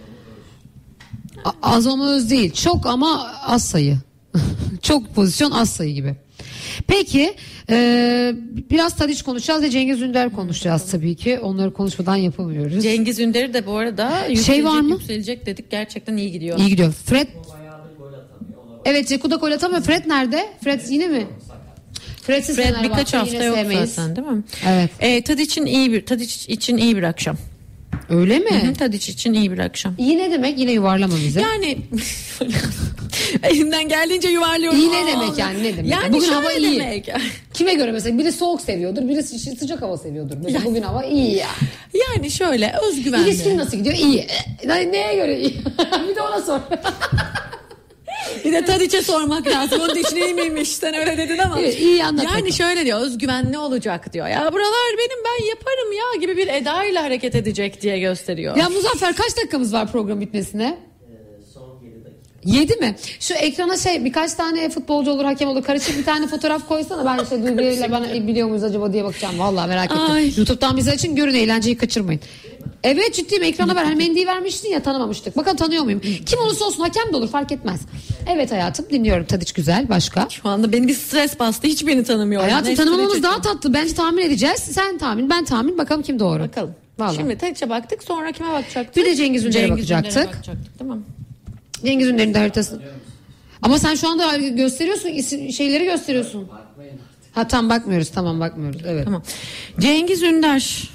A- az ama öz değil. Çok ama az sayı. Çok pozisyon, az sayı gibi. Peki e, biraz Tadiç konuşacağız ve Cengiz Ünder konuşacağız tabii ki. Onları konuşmadan yapamıyoruz. Cengiz Ünder'i de bu arada yükselecek, Şey var mı? yükselecek dedik. Gerçekten iyi gidiyor. İyi gidiyor. Fred. Evet, Ceku da gol atamıyor. Fred nerede? Fred yine mi? Fred'siz Fred Fenerbahçe birkaç hafta yine yok sevmeyiz. zaten değil mi? Evet. E, Tadiç için iyi bir Tadiç için iyi bir akşam. Öyle mi? Hı, Tadiç için iyi bir akşam. İyi ne demek? Yine yuvarlama bize. Yani elimden geldiğince yuvarlıyorum. İyi ne demek yani, ne demek? Yani Bugün şöyle hava iyi. demek. Kime göre mesela biri soğuk seviyordur, biri sı- sıcak hava seviyordur. Mesela bugün hava iyi ya. Yani şöyle özgüvenli. İlişkin nasıl gidiyor? İyi. E, neye göre iyi? Bir de ona sor. Bir de Tadiç'e sormak lazım. Onun için iyi miymiş? Sen öyle dedin ama. İyi, iyi anlat Yani bakalım. şöyle diyor, özgüvenli olacak diyor. Ya buralar benim, ben yaparım ya gibi bir edayla hareket edecek diye gösteriyor. Ya Muzaffer, kaç dakikamız var program bitmesine? Yedi mi? Şu ekrana şey birkaç tane futbolcu olur, hakem olur, karışık bir tane fotoğraf koysana, ben işte Duygu'yla ben biliyor muyuz acaba diye bakacağım. Vallahi merak ettim. Ay. YouTube'dan bizi açın, görün, eğlenceyi kaçırmayın. Evet, ciddiyim, ekrana ver. Hani mendil vermiştin ya, tanımamıştık. Bakalım tanıyor muyum? Kim olursa olsun, hakem de olur, fark etmez. Evet hayatım, dinliyorum. Tadiç güzel, başka? Şu anda beni bir stres bastı. Hiçbirini tanımıyorum. Hayatım, Neyse, tanımamamız Tadiç'e- daha tatlı. Bence tahmin edeceğiz. Sen tahmin, ben tahmin. Bakalım kim doğru. Bakalım. Vallahi. Şimdi Tadiç'e baktık, sonra kime bakacaktık? Bir de Cengiz Ünder'e Cengiz bakacaktık. Ünder'e bakacaktık değil mi? Cengiz Ünder'in de haritası. Ama sen şu anda gösteriyorsun, isim- şeyleri gösteriyorsun. Ha tam bakmıyoruz, tamam bakmıyoruz. Evet. Tamam. Cengiz Ünder.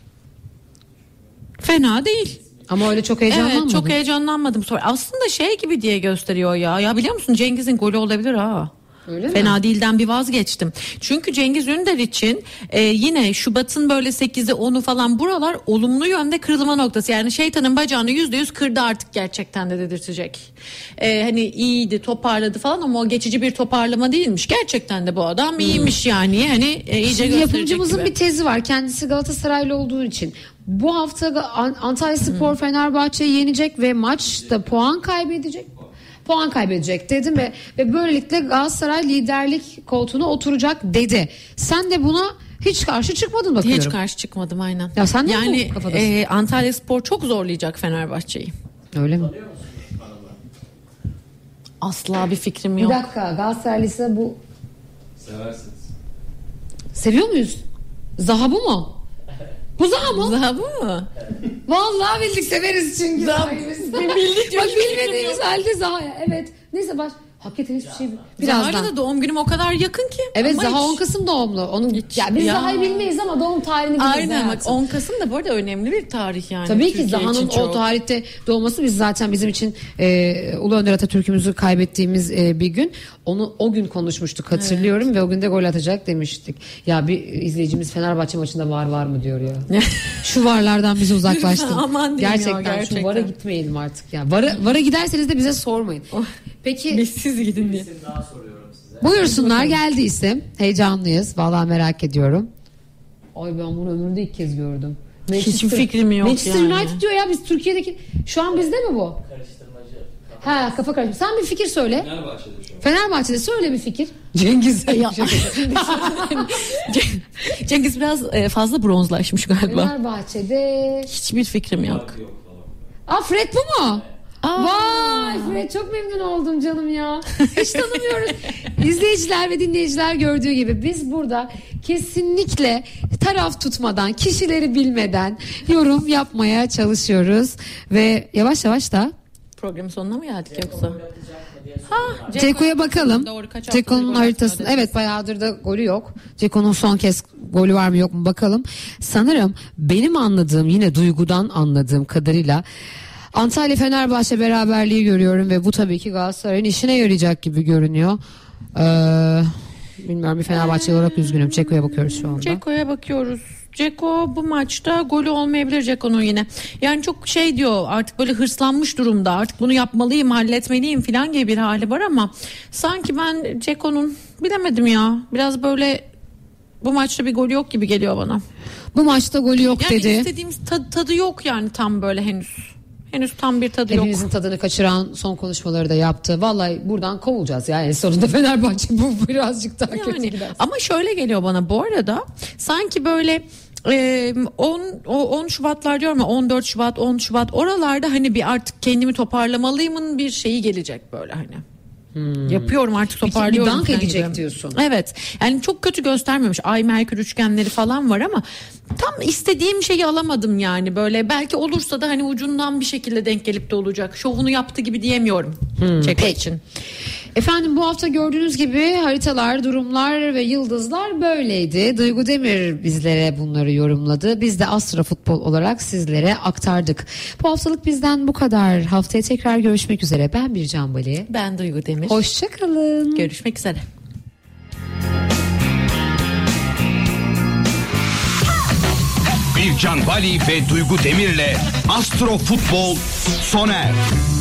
Fena değil. Ama öyle çok heyecanlanmadın. Evet, çok heyecanlanmadım. Sonra aslında şey gibi diye gösteriyor ya. Ya biliyor musun, Cengiz'in golü olabilir ha. Öyle mi? Fena değilden bir vazgeçtim. Çünkü Cengiz Ünder için e, yine Şubat'ın böyle sekizi onu falan buralar olumlu yönde kırılma noktası. Yani şeytanın bacağını yüzde yüz kırdı artık, gerçekten de dedirtecek. E, hani iyiydi, toparladı falan ama o geçici bir toparlama değilmiş. Gerçekten de bu adam iyiymiş yani. Hani e, iyice Şimdi gösterecek yapımcımızın gibi. bir tezi var. Kendisi Galatasaraylı olduğu için. Bu hafta An- Antalyaspor Fenerbahçe'yi yenecek ve maçta puan kaybedecek. puan kaybedecek dedim ve ve böylelikle Galatasaray liderlik koltuğuna oturacak dedi. Sen de buna hiç karşı çıkmadın bakıyorum. Hiç karşı çıkmadım aynen. Ya sen de yani bu kafadasın? e, Antalyaspor çok zorlayacak Fenerbahçe'yi. Öyle mi? Asla bir fikrim Bir yok. dakika, Galatasaraylıysa bu Seversiniz. seviyor muyuz? Zaha bu mu? Bu Zaha mı? Zaha bu mu? Vallahi bildik, severiz çünkü. Zaha- bildik. Bak bilmediğimiz halde Zaha. Evet. Neyse baş. Hakikaten hiçbir şey. Birazdan. Zaha'yla da doğum günüm o kadar yakın ki. Evet, Ama Zaha hiç- on Kasım doğumlu. Onun Hiç- ya biz ya. Zaha'yı bilmeyiz ama doğum tarihini biliriz. Aynen bak hayatım. on Kasım da bu arada önemli bir tarih yani. Tabii ki Türkiye Zaha'nın için o çok. tarihte doğması biz zaten bizim için e, Ulu Önder Atatürk'ümüzü kaybettiğimiz e, bir gün. Onu o gün konuşmuştuk, hatırlıyorum, evet. Ve o gün de gol atacak demiştik. Ya bir izleyicimiz Fenerbahçe maçında var var mı diyor ya. Şu varlardan bizi uzaklaştırın. Aman diyeyim ya, gerçekten, gerçekten. şu vara gitmeyelim artık ya. Vara, vara giderseniz de bize sormayın. Peki Biz siz gidin diye. İsim daha soruyorum size. buyursunlar, geldi isim. Heyecanlıyız. Vallahi merak ediyorum. Ay ben bunu ömrümde ilk kez gördüm. Hiçbir fikrim yok Manchester yani. United diyor ya, biz Türkiye'deki. Şu an bizde mi bu? Karıştırmacı. Ha, kafa karıştı. Sen bir fikir söyle. Fenerbahçe'de şu an. Fenerbahçe'de söyle bir fikir. Cengiz. Ya. Cengiz biraz e, fazla bronzlaşmış galiba. Fenerbahçe'de. Hiçbir fikrim yok. Farkı yok falan. Aa, Fred bu mu? Aa. Vay Fred, çok memnun oldum canım ya. Hiç tanımıyoruz. İzleyiciler ve dinleyiciler gördüğü gibi biz burada kesinlikle taraf tutmadan, kişileri bilmeden yorum yapmaya çalışıyoruz. Ve yavaş yavaş da Programın sonuna mı geldik yoksa? Ha, Ceko'ya bakalım. Doğru, kaç haftadır Ceko'nun gol haritasını. atmadı. Evet, bayağıdır da golü yok. Ceko'nun son kez golü var mı yok mu bakalım. Sanırım benim anladığım, yine duygudan anladığım kadarıyla Antalya Fenerbahçe beraberliği görüyorum ve bu tabii ki Galatasaray'ın işine yarayacak gibi görünüyor. Ee, bilmiyorum, bir Fenerbahçeli olarak üzgünüm. Ceko'ya bakıyoruz şu anda. Ceko'ya bakıyoruz. Ceko bu maçta golü olmayabilir Ceko'nun yine. Yani çok şey diyor, artık böyle hırslanmış durumda. Artık bunu yapmalıyım, halletmeliyim falan gibi bir hali var ama sanki ben Ceko'nun bilemedim ya. Biraz böyle bu maçta bir golü yok gibi geliyor bana. Bu maçta golü yok Yani dedi. istediğimiz tadı, tadı yok yani tam böyle henüz. Henüz tam bir tadı yok. Hepimizin tadını kaçıran son konuşmaları da yaptı. Vallahi buradan kovulacağız yani sonunda Fenerbahçe bu birazcık daha kötü Yani, gider. ama şöyle geliyor bana bu arada, sanki böyle e, on on Şubatlar diyorum ya, on dört Şubat on Şubat oralarda hani bir artık kendimi toparlamalıyımın bir şeyi gelecek böyle hani. Hmm. Yapıyorum artık, toparlıyorum. Bir dank falan edecek gibi. diyorsun. Evet. Yani çok kötü göstermemiş. Ay Merkür üçgenleri falan var ama tam istediğim şeyi alamadım yani. Böyle belki olursa da hani ucundan bir şekilde denk gelip de olacak. Şovunu yaptı gibi diyemiyorum. Hmm. Çek için. Efendim, bu hafta gördüğünüz gibi haritalar, durumlar ve yıldızlar böyleydi. Duygu Demir bizlere bunları yorumladı. Biz de Astro Futbol olarak sizlere aktardık. Bu haftalık bizden bu kadar. Haftaya tekrar görüşmek üzere. Ben Bircan Bali. Ben Duygu Demir. Hoşçakalın. Görüşmek üzere. Bircan Bali ve Duygu Demir'le Astro Futbol sona erdi.